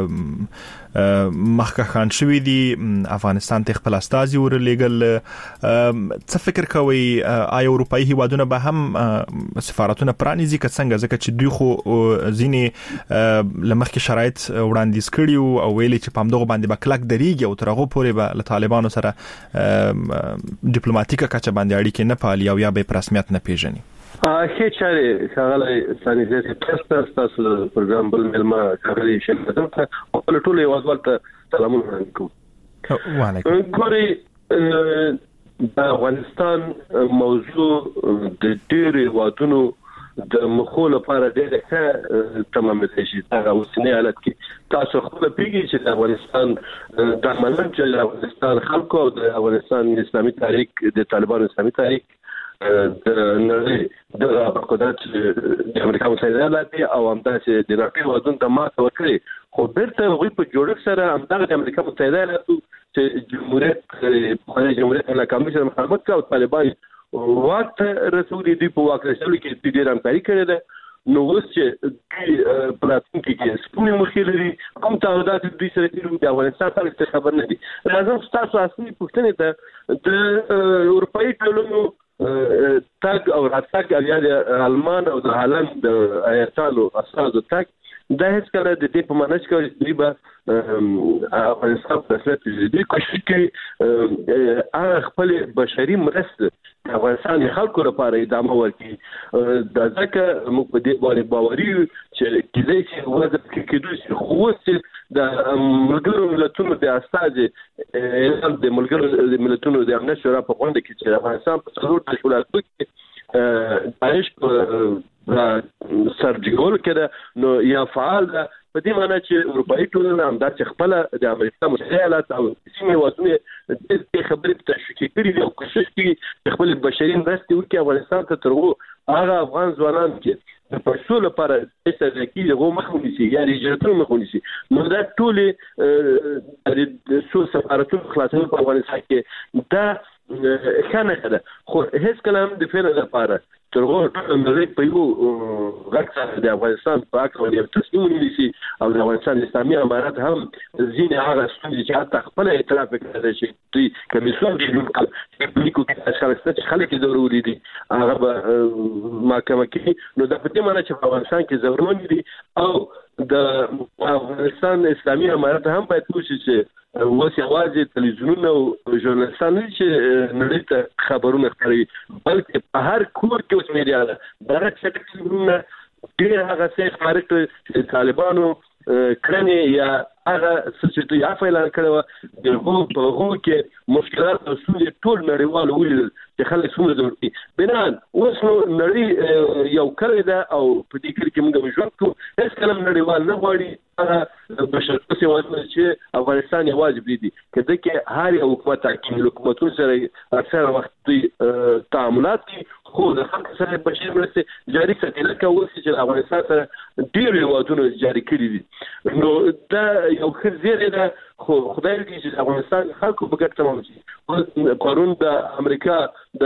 مخکې خان شوی دي افغانستان ته خپل استازي ورلېګل. څه فکر کوي آیا اروپאי هیوادونه به هم سفارتونه پرانیزي که څنګه ځکه چې دوی خو ځینې لمخکې شرایط وړاندیز کړي او ویلي چې په همدغه باندې به کلک درېږي او تر هغه پورې به له طالبانو سره ډیپلوماټیکه کچه باندې اړیکې نه پالي او یا به په رسمیت نه پیژني. هیڅ چاره خغلی سانیزه تاسو پروګرام بل ملما خغلی شنه ته په ټولو یوازوال ته سلامونه علیکم. وعلیکم. ګوري د افغانستان موضوع د ډېر وادونو د مخول لپاره ډېر ښه تمام شي. دا اوسنی حالت کې تاسو خپل پیږي چې د افغانستان د عملاً چې د افغانستان خلکو او د افغانستان اسلامي تحریک د طالبانو اسلامي تحریک د نړۍ د قدرت د امریکا متحده ایالات او همداسې د نړۍ وادون ته ماته ورکړي خو بیرته هغوی په جوړښت سره همدغه د امریکا متحده ایالاتو چې جمهوریت ناکامۍ سره مخالفت کوي او طالبان واک ته رسولي دوی په واک رسولو کې دوی ډېره همکاري کړې ده. نو اوس چې دوی په راتلونکي کې سپونې مخې لري کوم تعهدات دوی سره کړي د افغانستان په اړه خبر نه دي. راځم ستاسو اصلي پوښتنې ته د اروپאי ټولنو تاګ او راتګ یا د آلمان او د هالند د ایتالو اساسو تاګ دا هیڅ کله د دې په معنی چې دوی به افغانستان په اصل کې دوی کوشش کوي هغه خپل بشري مرسته افغانستان خلکو لپاره ادامه ورکړي. دا ځکه موږ په دې باندې باوري یو چې کله چې وضع کېدو چې خو د ملګرو ملتونو د استازي اعلان د ملګرو ملتونو د امنیت شورا په غونډه کې چې افغانستان په څلور تشکیلاتو کې داعش په سرجګول کړه نو یا فعال ده په دې معنی چې اروپאי ټولنه هم د خپل د امریکا متحده ایالات او سیمه وطني د خبرې تشکیل کړي او کوشش کوي خپل بشري مرستې وکړي افغانستان ته ترغو هغه افغان ځوانان چې د پښتو لپاره چې دغه مخونی سي یا رجالتونو مخونی سي نو دا ټول د سو سفارتونو خلاصول په افغانستان کې دا خانه ده خو هیڅ کلام د فعل لپاره ترغه نړۍ په یو غږ سره د افغانستان په اړه یو تصمیم ونیسي او د افغانستان اسلامي امارات هم ځینې هغه ستونزې چې حتی خپل اعتراف کړی چې دوی کمیسیون د پولیسو کې خلک ضروري دي هغه به محکمه کې نو د پټه معنی چې افغانستان کې ضروري دي او د افغانستان اسلامي امارات هم باید وشي چې وسیاوازي تلویزیونونه او ژورنالستان چې نړۍ ته خبرونه خپروي بلکې په هر کور کې اوس میډیا ده دغه چټکونه ډېر هغه څه خارق چې طالبانو کړنې یا هغه چې دوی اعلان کړو د په هغو کې مشکلات او ستونزې ټول نړیوال ولیدل چې خلک څومره ضروري بنان اوس نو نړۍ یو کړی ده او په دې کې موږ ژوند کوو هیڅ کله نړیوال نه غواړي هغه بشري وضعیت چې افغانستان یوازې بریدي کله کې هر یو حکومت حکومتونو سره اکثر وخت دوی تعاملات کوي خو د خلکو سره بشري مرستې جاري ساتل کوي چې افغانستان سره ډېر هیوادونه جاري کړي دي نو دا یو ښه زیری ده خو خدای دې چې افغانستان خلکو په ګټه تمام شي قانون د امریکا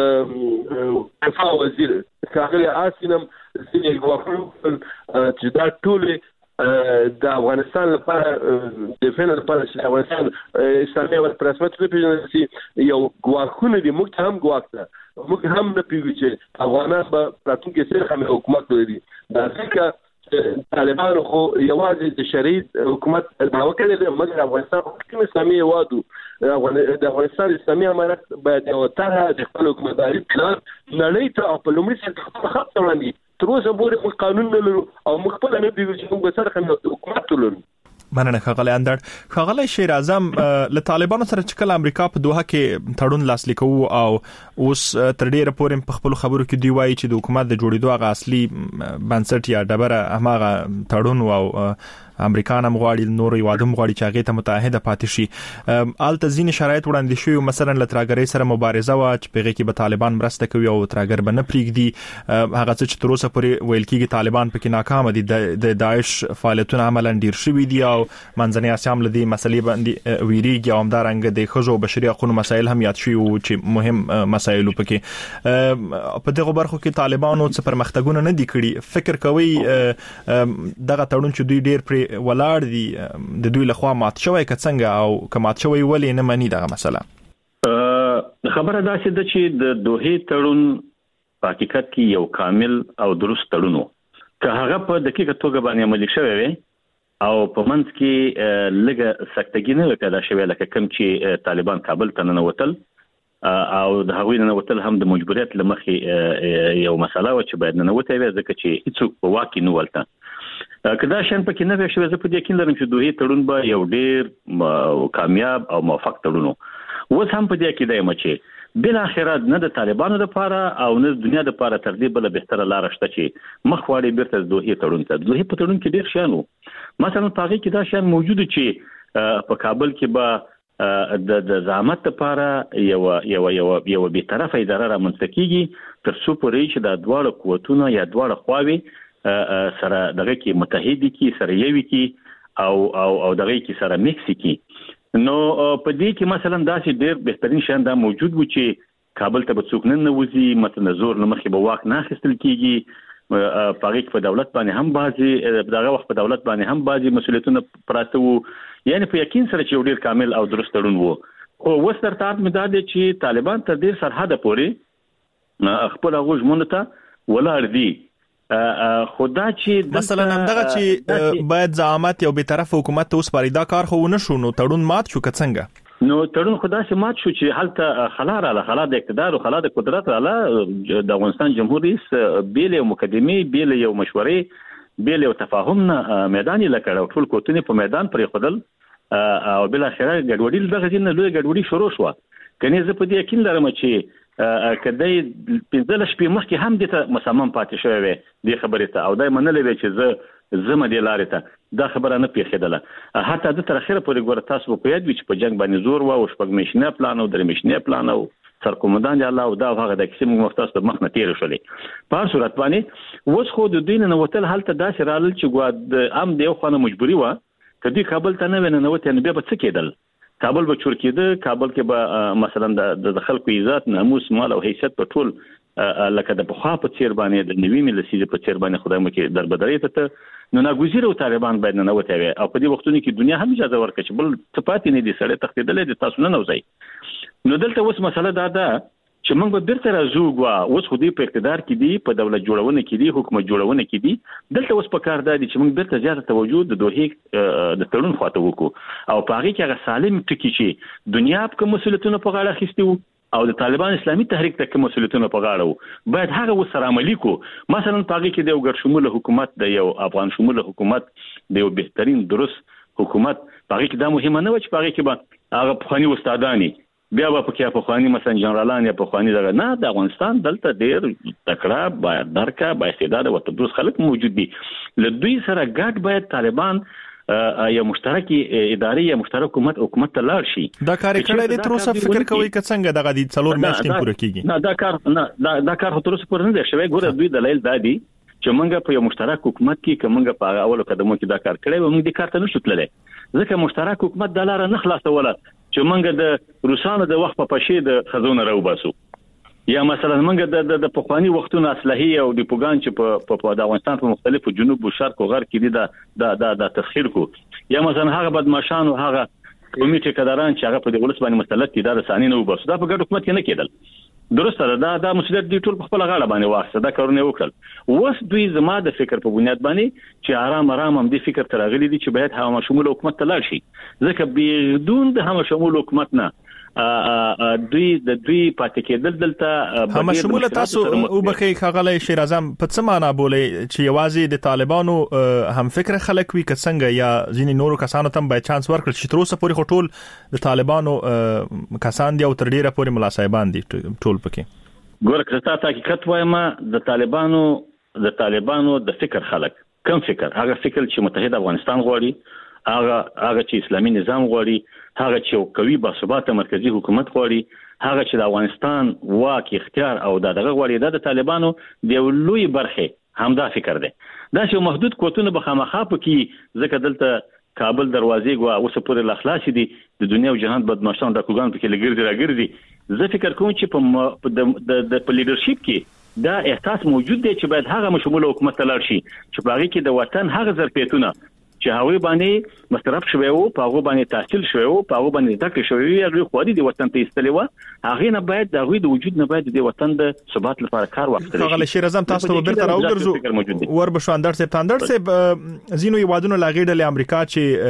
د دفاع وزیر ښاغلی آسینم ځینې ګواښونه چې دا ټول د افغانستان لپاره د فنل لپاره چې افغانستان اسلامي امارت په رسمیت پیژندل شي یو ګواښونه دي موږ هم ګواښ موږ هم نه پیږو چې افغانان به راتلونکي سره هم حکومت لري دا ځکه طالبان خو یوازې د شرعي حکومت دعوه کړې ده مګر افغانستان کوم اسلامي هیواد د افغانستان اسلامي امارت باید یو طرح د خپل حکومتداري پلان نړۍ ته په لومړي سر خپل خط وړاندې تر اوسه پورې قانون نه لرو او موږ خپل نه پیږو چې موږ سره کوم حکومت لرو. مننه ښاغلی اندړ. ښاغلی شیر اعظم له طالبانو سره چې کله امریکا په دوحه کې تړون لاسلیک وو او اوس تر ډیره پورې په خپل خبرو کې دی وایي چې د حکومت د جوړېدو هغه اصلي بنسټ یا ډبره هغه تړون او امریکا هم غواړي نور یوادم غواړي چې هغه ته متحده پاتې شي. آلته ځینې شرایط وړاندې شوی مثلا لتراګرۍ سره مبارزه وا چې په کې به طالبان مرسته کوي او تراګر به نه پریږدي هغه چې تر اوسه پورې ویل کېږي طالبان پکې ناکام دي د داعش فعالیتونه عملاً ډیر شوي دي او منځنۍ اسیا هم لدی مسلې باندې ویریږي او همدارنګ د خزو بشري حقوقو مسایل هم یاد شوي او چې مهم مسایل پکې په دغه برخو کې طالبانو څه پرمختګونه نه دي کړي. فکر کوي دغه تړون چې دوی ډیر پر ولاړ دي د دوی لخوا مات شوی که څنګه او کمات شوی ولې نه مانی دغه مسله؟ خبره دا چې د دوحې تړون په حقیقت کې یو کامل او درست تړون و که هغه په دقیقه توګه باندې عملي شوی وي او په منځ کې لږه سکتګي نه پیدا شوی لکه کوم چې طالبان کابل ته ننوتل او د هغوی ننوتل هم د مجبوریت لمخې یو مسله و چې باید ننوتې وي ځکه چې هیڅوک په واک نه ولته کدا شان پکې نه وي شوی زه په دې کې لرم چې دوی تړون به یو ډیر کامیاب او موفق تړون وو هم په دې کې دی چې بل اخر نه د طالبانو لپاره او نه د دنیا لپاره تر دې بل بهتره لار شته چې مخواړي بیرته دوی تړون ته دوی په تړون کې ډیر شانو مثلا پاګه کې دا شان موجود چې په کابل کې به د زعامت لپاره یو به طرفه اداره را منځکیږي تر څو پورې چې د دواړو قوتونو یا دواړو خواوي سره دغه کې متحدي کې سره یوي کې او دغه کې سره میکس کې نو په دې کې مثلا داسې ډېر بهترین شان دا موجود و چې کابل ته به څوک نه نوځي متنظر لمخې به واک نه اخیستل کیږي په دولت باندې هم بعضي دغه وخت په دولت باندې هم بعضي مسؤلیتونه پراته وو یعنی په یقین سره چې ډېر کامل او درست تړون وو خو وستر تاسو مدار دي چې طالبان تر ډېر سرحد پورې خپل غوښمنه ته ولاړ دي خدا چې مثلا همدغه چې باید زعامت یو به طرف حکومت ته اوس پریدا کار خو نه شو نو تړون مات شو کڅنګه نو تړون خدا چې مات شو چې حالت خلار علی خلا د اقتدار او خلا د قدرت علی د افغانستان جمهوریت بیل یو مقدمه بیل یو مشورې بیل یو تفاهم نه میدان لکړ ټول کوتنی په میدان پرې خدل او بل اخره ګډوډي دغه ځین له ګډوډي شروع شو کني زه په دې یقین لرم چې کدی 15 شپې مخکې هم د مصمم پاتې شوی وي د خبرې ته او دای منلې وي چې زما د لارې ته دا خبره نه پیښېدله حتی د تر اخره پورې ګور تاسو په یاد وي چې په جنگ باندې زور و او شپږ میشنه پلان او درې میشنه پلان او سرکومندان دی الله او دا هغه د کیسه مفتاس په مخ نه تیر شولې په صورت باندې وس خو د دین نه وتل حالت داسې رالل چې ګواد ام دی خو نه مجبوری و کدی کابل ته نه ونه نوته نه به څه کېدل کابل به چور کېده کابل کې به مثلا د خلکو عزت ناموس مال او حیثیت په ټول لکه د بخوا په چیر باندې د نوی ملسي په چیر باندې خدای مو کې دربدري ته نو ناګوزیر او طالبان باید نه وته وي او په دې وختونو کې دنیا هم اجازه ورکړي چې بل صفات نه دي سره تخدیدلې د تاسو نه نوځي نو دلته اوس مسله دا چې موږ به بیرته راځو اوس خو دې په اقتدار کې دي په دولت جوړونه کې دي حکومت جوړونه کې دي دلته اوس په کار دی چې موږ بیرته زیاته توجه د دوه د تړون خواته وکړو او په هغه کې هغه سالم ټکی چې دنیا په مسؤلیتونو په غاړه اخیستي او د طالبان اسلامي تحریک ته مسؤلیتونه په غاړه باید هغه وسره عملي کو مثلا په هغه کې د یو ګډ شموله حکومت د یو افغان شموله حکومت د یو بهترین درست حکومت په هغه کې دا مهمه نه و چې په هغه کې به هغه پخوانی استادانی بیا به پکې په خواني مثلا جنرالان یا په خواني دغه نه د افغانستان دلته ډېر تکړه باید درکا با استعداد او تدریس خلک موجود دي له دوی سره ګډ باید طالبان یا مشترکي ادارې یا مشترک حکومت ته لاړ شي. دا کار کړی د تر اوسه فکر کوي که څنګه دغه د 4 میاشتې پوره کیږي. نه دا کار تر اوسه پوره نه دی شوی. ګوره دوی دلایل دادي چې موږ په یو مشترک حکومت کې کومه په اولو قدمو کې دا کار کړی و، موږ د کار ته نشو تللی ځکه مشترک حکومت د لار نه خلاصوله چې موږ د روسانو د وخت په پښې د خزونه راوباسو، یا مثلا موږ د پخوانی وختونو اصلاحي او د پوګان چې په د افغانستان په مختلفو جنوب او شرق او غرب کې دي د تسخير کو، یا مثلا هغه بدمعشان او هغه قومي ټیکداران چې هغه په د ولس باندې مسلط دي د ثاني نه وباسو. دا په ګډ حکومت کې نه کېدل. درسته دا مسؤلیت دی ټول په خپل غاړه باندې واخیسته، دا کارونه وکړل. اوس دوی زما د فکر په بنیاد باندې چې آرام هم د فکر ترغلي دي چې باید هم شمول حکومت ته لاړ شي، ځکه بدون د هم شمول حکومت نه دوی پاتې کېدل دلته هم شمول. تاسو او بخي خغله شیر اعظم په څه معنا بولې چې یوازې د طالبانو هم فکر خلک وي که څنګه، یا ځینې نورو کسانو ته به چانس ورکړي چې تر اوسه پورې ټول د طالبانو کسان دي او تر ډیره پورې ملا صاحبان دي ټول پکې؟ ګوره که تاسو حقیقت وایم، د طالبانو د فکر خلک کوم فکر، هغه فکر چې متحد افغانستان غواړي، هغه چې اسلامي نظام غواړي، هغه چې قوي باثباته مرکزی حکومت غواړي، هغه چې د افغانستان واک اختیار او دغه غواړي، د طالبانو د لوی برخه همدا فکر دی. دا چې محدود قوتونه به خامخا پکې ځکه دلته کابل دروازې غوا اوس پورې اخلاص دي، د دنیا او جهان بدمعشان د کوګان پکې لګرځي راګرځي. زه فکر کوم چې په لیدرشپ کې دا احساس موجود دی چې باید هغه مشمول حکومت ته لاړ شي چې باغی کې د وطن هغه ظرفیتونه چې هغه باندې مصرف شوی او په هغه باندې تحصیل شوی او په هغه باندې تک شوی هغه خو دې وطن ته استلوا، هغه نه باید د هغه د وجود نه باید د وطن د ثبات لپاره کار وکړي. هغه شیر اعظم تاسو ته بیرته راوګرځو ور بشواندر صاحب زینو یوادونو لاغېډل امریکا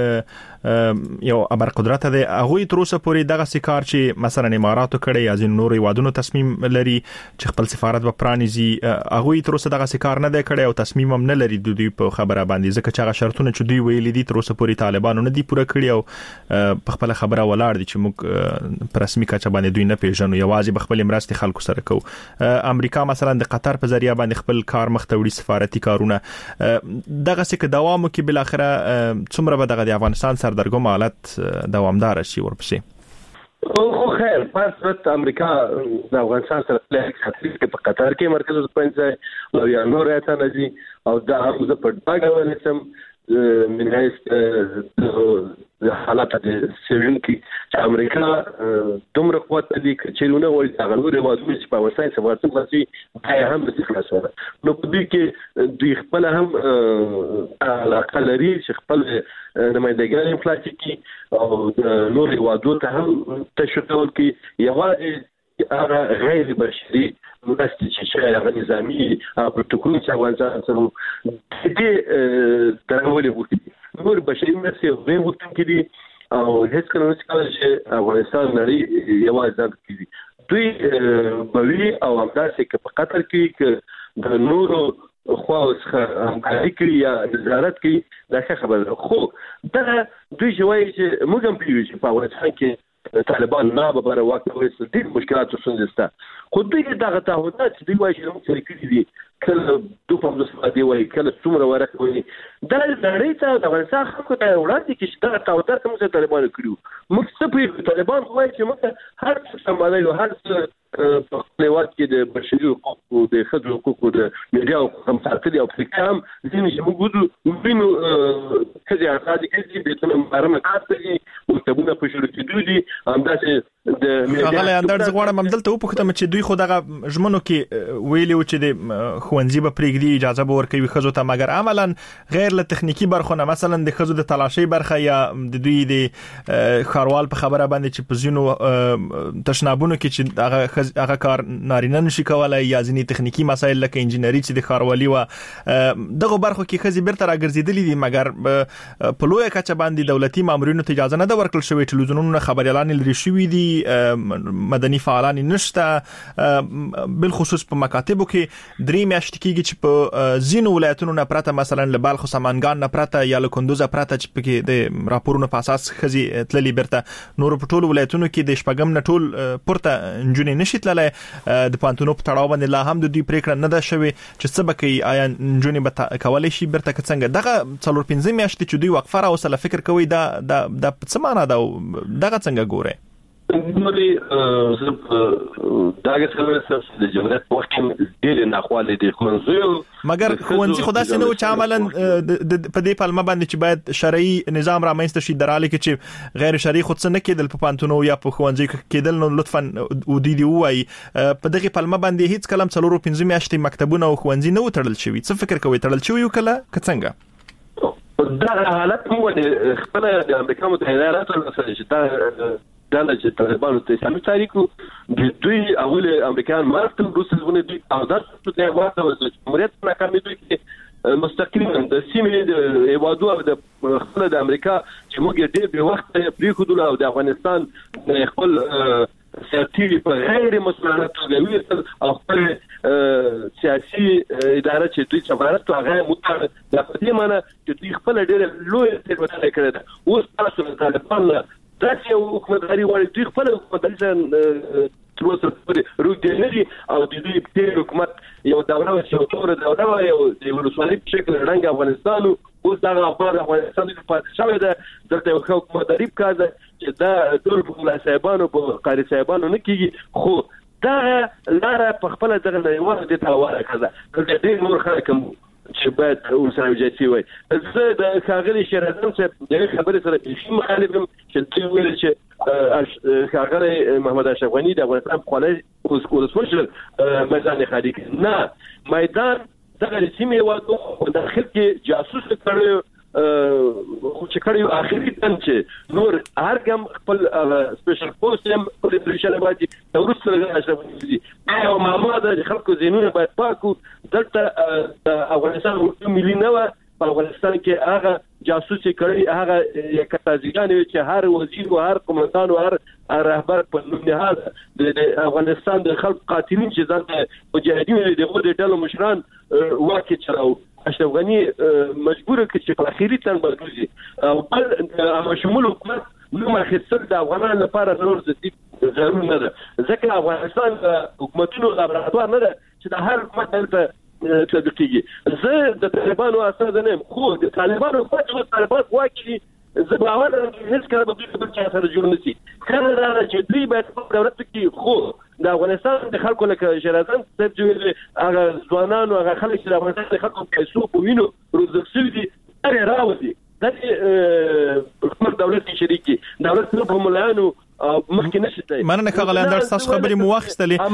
چې یو ابر قدرت ده، هغه تر اوسه پورې دغه سکار چې مثلا اماراتو کړي یا زین نور یوادونو تصمیم لري چې خپل سفارت په پرانیزي، هغه تر اوسه دغه سکار نه دی کړي او تصمیم هم نه لري د دوی په خبره باندې، ځکه چې هغه شرطونه چې ویلي دي تر اوسه پورې طالبانو نه دي پوره کړی او په خپل خبره ولاړ دي چې موږ په رسمي کچه باندې دوی نه پیژنو، یوازې په خپل مرستې خلکو سره کوو. امریکا مثلا د قطر په ذریعہ باندې خپل کار مخته وړي سفارتي کارونه، دغه څه دوام کوي بل اخره څومره به دغه د افغانستان سردرګم حالت دوامدار شي ورپسې؟ خو خیر پس امریکا د افغانستان سره په قطر کې مرکز پنځه او یا نور راته نزي او دا هم د پټاګه ولسم من حيث حالات د سیوین کې امریکا دومره قوت لري چې لونه وایي هغه نور وادي چې په وسایل سفارت لاسي هم د خلاصوره نو په دې کې دوی خپل هم علاقه لري چې خپل نمائندګان پلاستیکي او نور وادو ته هم تشکل کې یوازې هغه غیر بشري مرستې چې هغه نظامی پروتوکول چې افغانستان سره دې درولې وکړي نور بشري مرستې غیر وکړي کړي او هیڅ کله چې افغانستان لري یوازې ځان کړي دوی بوي او همداسې چې په قطر کې د نورو خو همکاري کوي یا نظارت کوي دا څه خبره خو دا دوی شوي چې موږ هم پیوي چې په افغانستان کې طالبان نه به بره واکوي څه دي مشکلات څه خو دوی دغه تعهدات چې دوی وایي چې موږ سره کړی دي کله دوه په ځای دی وایي کله څومره ورکوي دا لړۍ ته د افغانستان خلکو ته وړاندې کې چې دا تعهدات کوم څه طالبان کړیو موږ څه په طالبان وایي چې موږ هر څه سمبالو هر څه په خپلوات کې د بشري حقوقو د ښځو حقوقو د میډیا حقوقو هم ساتلي او په کام ځینې چې موږ وینو چې ازادي کې د ټول مبارمه کوي او تبونه په شروع کې دوی همداسې د هغه اندرز غواړم همدلته وپوښتم چې دوی خو دغه ژمنو کې ویلي و چې د خوندزي به پرېږدي اجازه به ورکوي ښځو ته مګر عملاً غیر له تخنیکی برخونه مثلا د ښځو د تلاشي برخه یا د دوی د خاروال په خبره باندې چې په ځینو تشنابونو کې چې هغه کار نارینه نشي کولای یا ځینې تخنیکی مسایل لکه انجینری چې د خاروالي و دغه برخو کې خزي برته راګرځیدلې دي مګر په لوی کچه باندې دولتي مامورینو ته اجازه نه ده ورکړل شوې ټلویزیونونو خبريالان لري شوې دي مدني فعالان نشته بل خصوص په مکاتبو کې 3 میاشتې کېږي چې په زینو ولایتونو نه پراته مثلا له بلخ سمنګان نه پراته یا له کندوز پراته چې پکې د راپورونو په اساس خزي تللي برته نور په ټولو ولایتونو کې د شپږم نه ټول پورته انجونې نشي تللی د پانتونو په تړاو باندې لا هم د دوی پریکړه نه ده شوې چې څه بکې آیا انجونې به کولای شي برته څنګه دغه 4-5 میاشتې چې دوی وقفه راوصله فکر کوي دا څه معنا ده دغه څنګه ګوري نوري داګه څنګه د جمهوریت وخت ډېر نه خواله دي خونځو مګر خونځي خدا سينو چې عملاً په دې پلمه باندې چې باید شرعي نظام رامنځته شي دراله کې چې غیر شرعي خود څه نه کېدل په پانتونو یا په خونځي کېدل نو لطفاً ودی وای په دغه پلمه باندې هیڅ کلم 4-5 میاشتې مکتبونه او خونځي نه وټړل شوی څه فکر کوي تړل شوی کله څنګه دا حالت مو د خپل د امریکا متحده ایالاتو سره چې دا چې طالبانو ته اسلامي تاریخو د دوی اول امریکایان مارته روسونه دوی او دا څه واټه وځي جمهوریت ناکامي دوی کې مستقیما د سیمې د ایوادو او د خپل د امریکا چې موږ ډېر به وخت پریخودل او د افغانستان خپل سیاسي په غیر مسلمانه توګه او خپل سیاسي اداره چې دوی سفارت او هغه متعلق د پدې معنی چې دوی خپل ډېر لوی تجربه کړې ده اوس تاسو د طالبان دا چې حکومتداري غواړي دوی خپل حکومتداري څنګه تر اوسه پورې روح دی لري او د دوی په حکومت یو دوره چې تور دوره یو د ولسوالۍ په شکل رنګ افغانستان اوس دا غواړي افغانستان د پاتې شوی ده دلته یو حکومتداري کاږي چې دا ټول په صاحبانو په قاری صاحبانو نه کیږي خو دا لاره په خپل دغه نه د تاواره کړه د دې نور خلک چې باید اوسره وجاتي وي زه د خاغلی شهرزاد څخه د خبرې سره په مخالفم چې دوی ویل چې خاغلی محمد اشرف غنی د افغانستان په خله اوس میدان خالي نه میدان دغه سیمه وادو داخل کې جاسوس کړو خو چې کړیو اخري تن چې نور هر کوم خپل سپیشل پوسټ هم په پریشانه باندې تورس سره اشرف دي او معلومات د خلکو زینونه باید پاکو دلته افغانستان ملي نه و په افغانستان کې هغه جاسوسي کړی هغه کتازیګان چې هر وزیر او هر قومندان او هر رهبر په نهاد د افغانستان د خلک قاتلین چې ځان مجاهدین د ډلو مشران واکه چراو اشرف غنی مجبور کړ چې په اخیری تن برګوزي او بل شمول حکومت نو مختصر د افغانانو لپاره نور ضروري ضروري نه ده ځکه افغانستان حکومتونو لابراتوار نه ده چې د هر حکومت دلته تطبیقیږي زه د طالبانو اساس نه خو د طالبانو په طالبان واکلي زه باور لرم چې هیڅ کله به دوی په سره جوړ نشي کله دا چې دوی باید په دولت کې خو د افغانستان د خلکو لکه شهرزاد صاحب چې هغه ځوانانو هغه خلک چې د افغانستان د خلکو پیسو په وینو روزل شوي دي هغه راوځي د حکومت دولت کې شریکي دولت په ملایانو مخکې نشي مننه کاغله اندر تاسو خبرې مو واخیستلې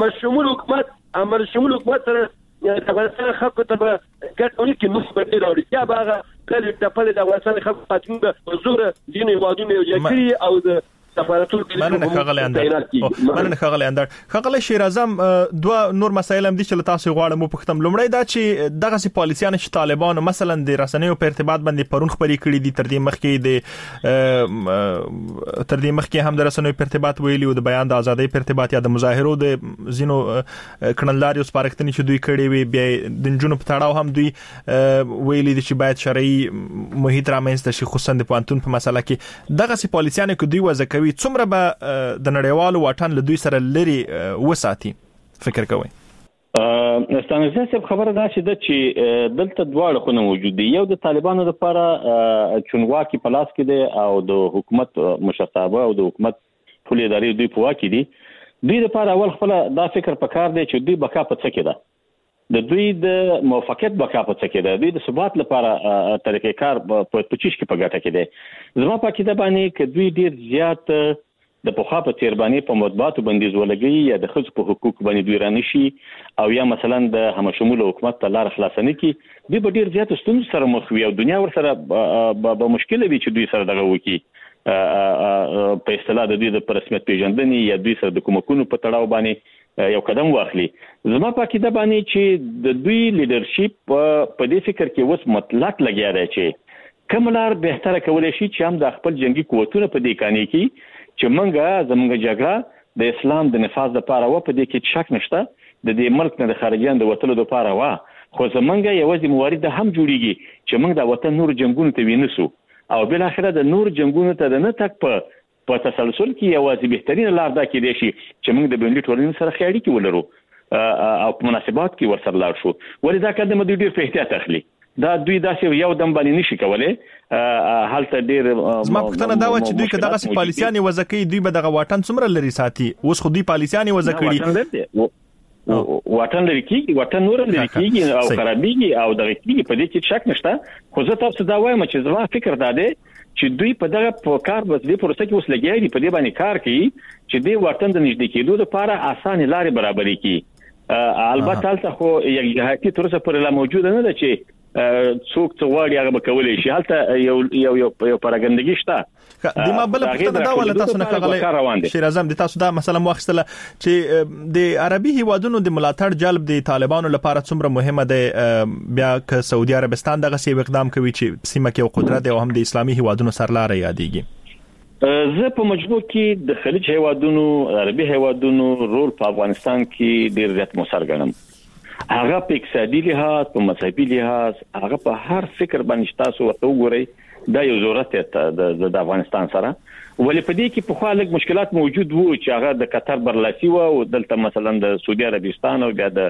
امر شمول حکومت سره د افغانستان خلکو ته ګټونی کې مثبت راوړي یا باغه کله د خپل د افغانستان خلکو پاتې به زوره دیني وادونه یو ځکري او د سفارتونو کې مننه کاغله اندر کاغله شیر اعظم دوه نور مسایل هم دي چې تاسو غواړم پختم لومړی دا چې دغه پالیسیان چې طالبانو مثلا د رسنیو په ارتباط باندې پرون خبري کړې دي تر دې مخکې هم د رسنیو په ارتباط ویلي او د بیان د ازادۍ په ارتباط یا د مظاهرو د زینو کړنلاري او سپارښتنې چې دوی کړې وي بیا د جنوب په تړاو هم دوی ویلي دي چې باید شرعي محیط رامنځته شي خصوصا د پانتون په مسله کې دغه پالیسیان کې دوی وځي څومره به د نړیوالو واټن له دوی سره لري وساتي فکر کوئ ستانګزه صاحب خبره ده چې دلته دواړه خونه موجود دي یو د طالبانو لپاره چونواکي پلاس کې دي او د حکومت مشرتابه او د حکومت ټول ادارې دوی په واکې دي دوی لپاره اول خپل دا فکر پکار دی چې دوی بقا په څه کې ده د دوی د موافقت بقا په څه کې ده دوی د ثبات لپاره طریقې کار په پچیش کې په ګټه کې دي زما په کې ده باندې چې دوی ډیر زیات د پوخا په تیر باندې په مطبوعاتو بندیز ولګي یا د خځو په حقوق باندې دوی رانشي او یا مثلا د همشمول حکومت ته لار خلاصنه کی دوی په ډیر زیات ستونزو سره مخ وي او دنیا ور سره به مشکل وي چې دوی سره دغه وکی په اصطلاح د دوی د رسمیت پیژندنې یا دوی سره د کومکونو په تړاو باندې یو قدم واخلي زما په کې ده باندې چې د دوی لیدرشپ په دې فکر کې وس مطلق لګیا دی چې کوم لار بهتره کولای شي چې هم د خپل جنگي قوتونو په دې کانې کې چې زمونږ جګړه د اسلام د نفاذ لپاره و، په دې کې شک نشته د دې ملک نه د خارجيان د وټلو لپاره و، خو زمونږ یوازې موارد هم جوړیږي چې موږ د وطن نور جنگونو ته وینسو او بل اخره د نور جنگونو ته د نه تک په تسلسل کې یوازې بهترین لار دا کې دی چې موږ د بنلي ټولنې سره خیاړي کې ولرو او په مناسبات کې ورسره لاړ شو. ولې دا کده مو ډیر په احتیاط اخلي، دا دوی داسې یو دم باندې نشي کولای. حالت ډیر زما پوښتنه دا و چې دوی کله دغه پالیسيان وزکې دوی به دغه واټن څومره لري ساتي، اوس خو دوی پالیسيان وزکړي واټن لري کیږي، واټن نور لري کیږي او خرابېږي او دغه کیږي، په دې کې شک نشته. خو زه تاسو دا وایم چې زما فکر دا دی چې دوی په دغه کار بس دې پروسه کې اوس لګیږي، په دې باندې کار کوي چې دې واټن د نږدې کېدو لپاره اسانه لارې برابرې کړي. البته تاسو خو یک جهاتي تر څه پر لا موجوده نه ده چې څوک څو غواړي هغه کولای شي، حالته یو پراګندګي شته. د ما بل پښتنه دا ول تاسو نه کاغله شیر اعظم د تاسو دا مثلا واخستله چې د عربي هیوادونو د ملاتړ جلب د طالبانو لپاره څومره مهمه ده، بیا ک سعودي عربستان دغه سی اقدام کوي چې سیمه کې قدرت او هم د اسلامي هیوادونو سرلاري یادېږي. زه په مجموع کې د خلیج هیوادونو عربي هیوادونو رول په افغانستان کې ډیر زیات موثر ګڼم. هغه په اقتصادي لحاظ، په مذهبي لحاظ، هغه په هر فکر باندې تاسو ورته وګورئ دا یو ضرورت دی د افغانستان سره. ولې په دې کې په خوا لږ مشکلات موجود وو چې هغه د قطر برلاسي و او دلته مثلا د سعودي عربستان او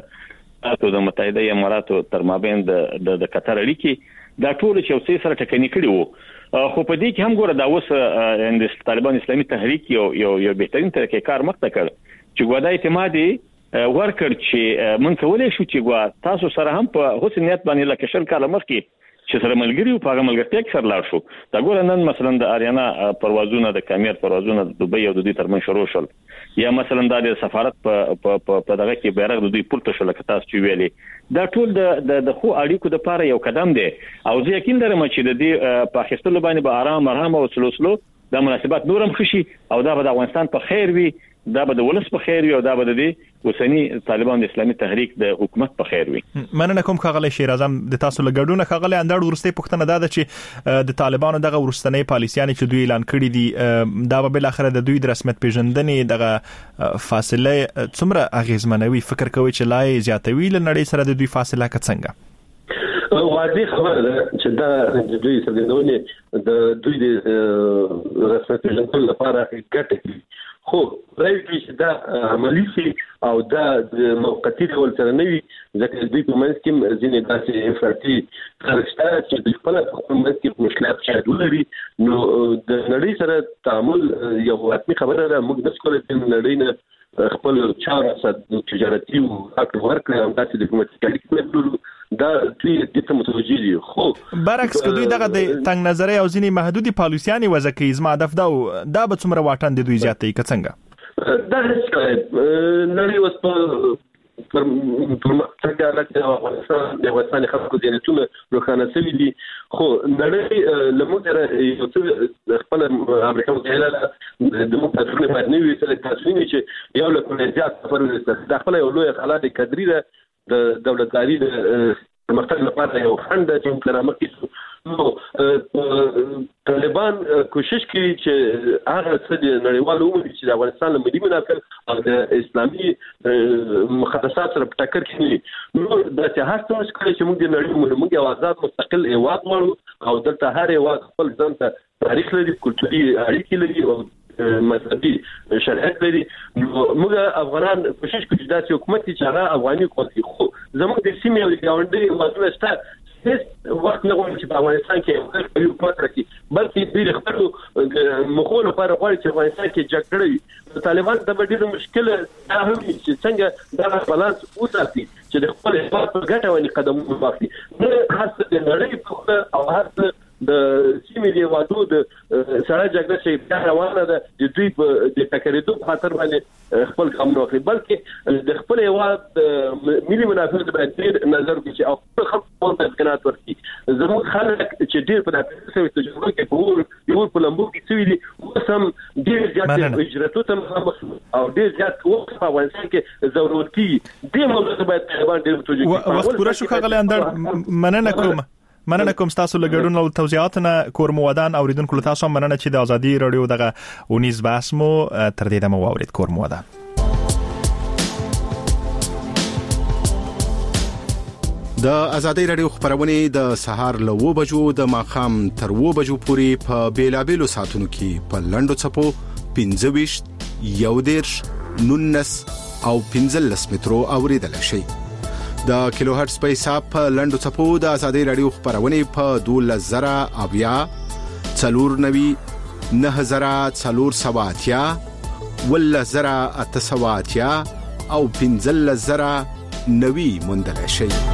د متحده ایالاتو تر مابین د قطر اړیکې دا ټول چې اوسې سره ټکنی کړي وو. خو په دې کې هم ګوره دا اوس د طالبان اسلامي تحریک یو بهترین طریقې کار مخته کړ چې ګوډه اعتمادي ورکړ چې من کولای شو چې تاسو سره هم په حسنیت باندې لکه شل کاله مخکې چې سره ملګری او په هغه ملګرتیا کې سره لاړ شو. دا ګوره نن مثلا د اریانا پروازونه، د کامیر پروازونه د دوبۍ او د دې ترمن شروع شول، یا مثلا د سفارت په دغه کې بیرغ د دوی پورته شو لکه تاسو چې ویلي. دا ټول د خو اړیکو د لپاره یو قدم دی او زه یقین لرم چې د دې په اخیستلو باندې به آرام او سلو د مناسبات نورم خشي او دا به د افغانستان په خیر وي، دا به د ولس په خیر وي او دا به د اوسنی طالبان د اسلامي تحریک د حکومت په خیر وي. مننه کوم خغله شیر اعظم د تاسو لګډونه خغله اندړ ورسته پښتنه دا چې د طالبانو دغه ورستنې پالیسيان چې دوی اعلان کړی دي دا به بل اخر د دوی د رسمیت پیژندنې دغه فاصله څومره اغیزمنوي، فکر کوي چې لای زیاتوي لنړۍ سره د دوی فاصله کڅنګه؟ واضح خبره ده چې دا د دوی څرګندونه د دوی د رسمیت پیژندلو لپاره ګټه کوي، خو راځي چې دا عملی شي او دا د موقتی ډول سره نه وي، ځکه دوی په منځ کې ځینې داسې افراطي خرڅه چې د خپل منځ کې مشکلات شاید ولري. نو د نړۍ سره تعامل یو حتمي خبره ده، موږ د څکول د نړۍ نه خپل چارې تجارتي او اکټ ورکړي او داسې ډیپلوماټیک اړیکې دا دوی د ته متوجي دي. خو برعکس که دوی دغه د تنگ نظري او ځینې محدودي پالیسياني وزکې زما هدف دا به څومره واټن د دوی زیاتې کڅنګه دا هیڅ نړۍ وس په څنګه راځي افغانستان د افغانستان خلکو د نتونه روښانه سوي دي. خو نړۍ لموږ یو څه خپل امریکا متحده د متحده باندې وی سره تاسو نه چې یو له زیات سفر د خپل یو لوی خلک کډری د دولتداري د مختلف لپاره یو فند چې پلانه کیږي. نو طالبان کوشش کوي چې هغه څه د نړیوالو امور چې د افغانستان له ملي منافع او د اسلامي مقدسات سره ټکر کوي. نو د هڅه وکړي چې موږ د نړۍ موږ یو آزاد مستقل هیواد غواړو او دلته هر هیواد خپل ځان ته تاریخ لري، کلتوري اړیکې لري او مذهبي شرعیت لري. نو موږ افغانان کوشش کوي چې داسې حکومت چې هغه افغاني کوي، خو زموږ د سیمې او ګاونډي هیوادونو سره هیڅ وخت نه غواړي چې په افغانستان کې یو حکومت راکړي، بلکې دوی خپل مخول لپاره غواړي چې افغانستان کې جګړه وي. طالبان د ډېر مشکل دا هم چې څنګه دا بالانس وساتي چې د خپل هیواد په ګټه باندې قدم واخلي. نه خاصه د نړۍ په او هر د سیمې دی وادو د سره جګړه چې روانه ده د دوی په د تکریدو په خاطر باندې خپل کام نه کوي، بلکې د خپل هیواد ملي منافع باندې نظر کوي چې خپل خپل امکانات ورکړي. زموږ خلک چې ډېر په داسې تجربه کې په یو په لمبو کې سوي دي، وسم ډېر زیات اجراتو ته مخامخ او ډېر زیات وخت په افغانستان کې ضرورت کی دي. موږ باید طالبان ډېر توجه وخت پوره شو کاغله اندر مننه کوم مننه کوم تاسو لګړون او توضیحاتونه کورمو ودان اوریدونکو تاسو مننه چې د ازادي رادیو دغه اونیز بحث مو تر دې دمو اورید کورمو ودان. د ازادي رادیو خبرونه د سهار له 9 بجو د ماخام تر 9 بجو پورې په بیلابېلو ساعتونو کې په لندو چپو 15 یودیرش 19 او 15 مترو اوریدل شي. د کیلو هرتز په حساب په لندو چپو د ازادي رادیو خبرونه په 12000 اویا 490 9470 ولزرا 870 او 15090 مندل شي.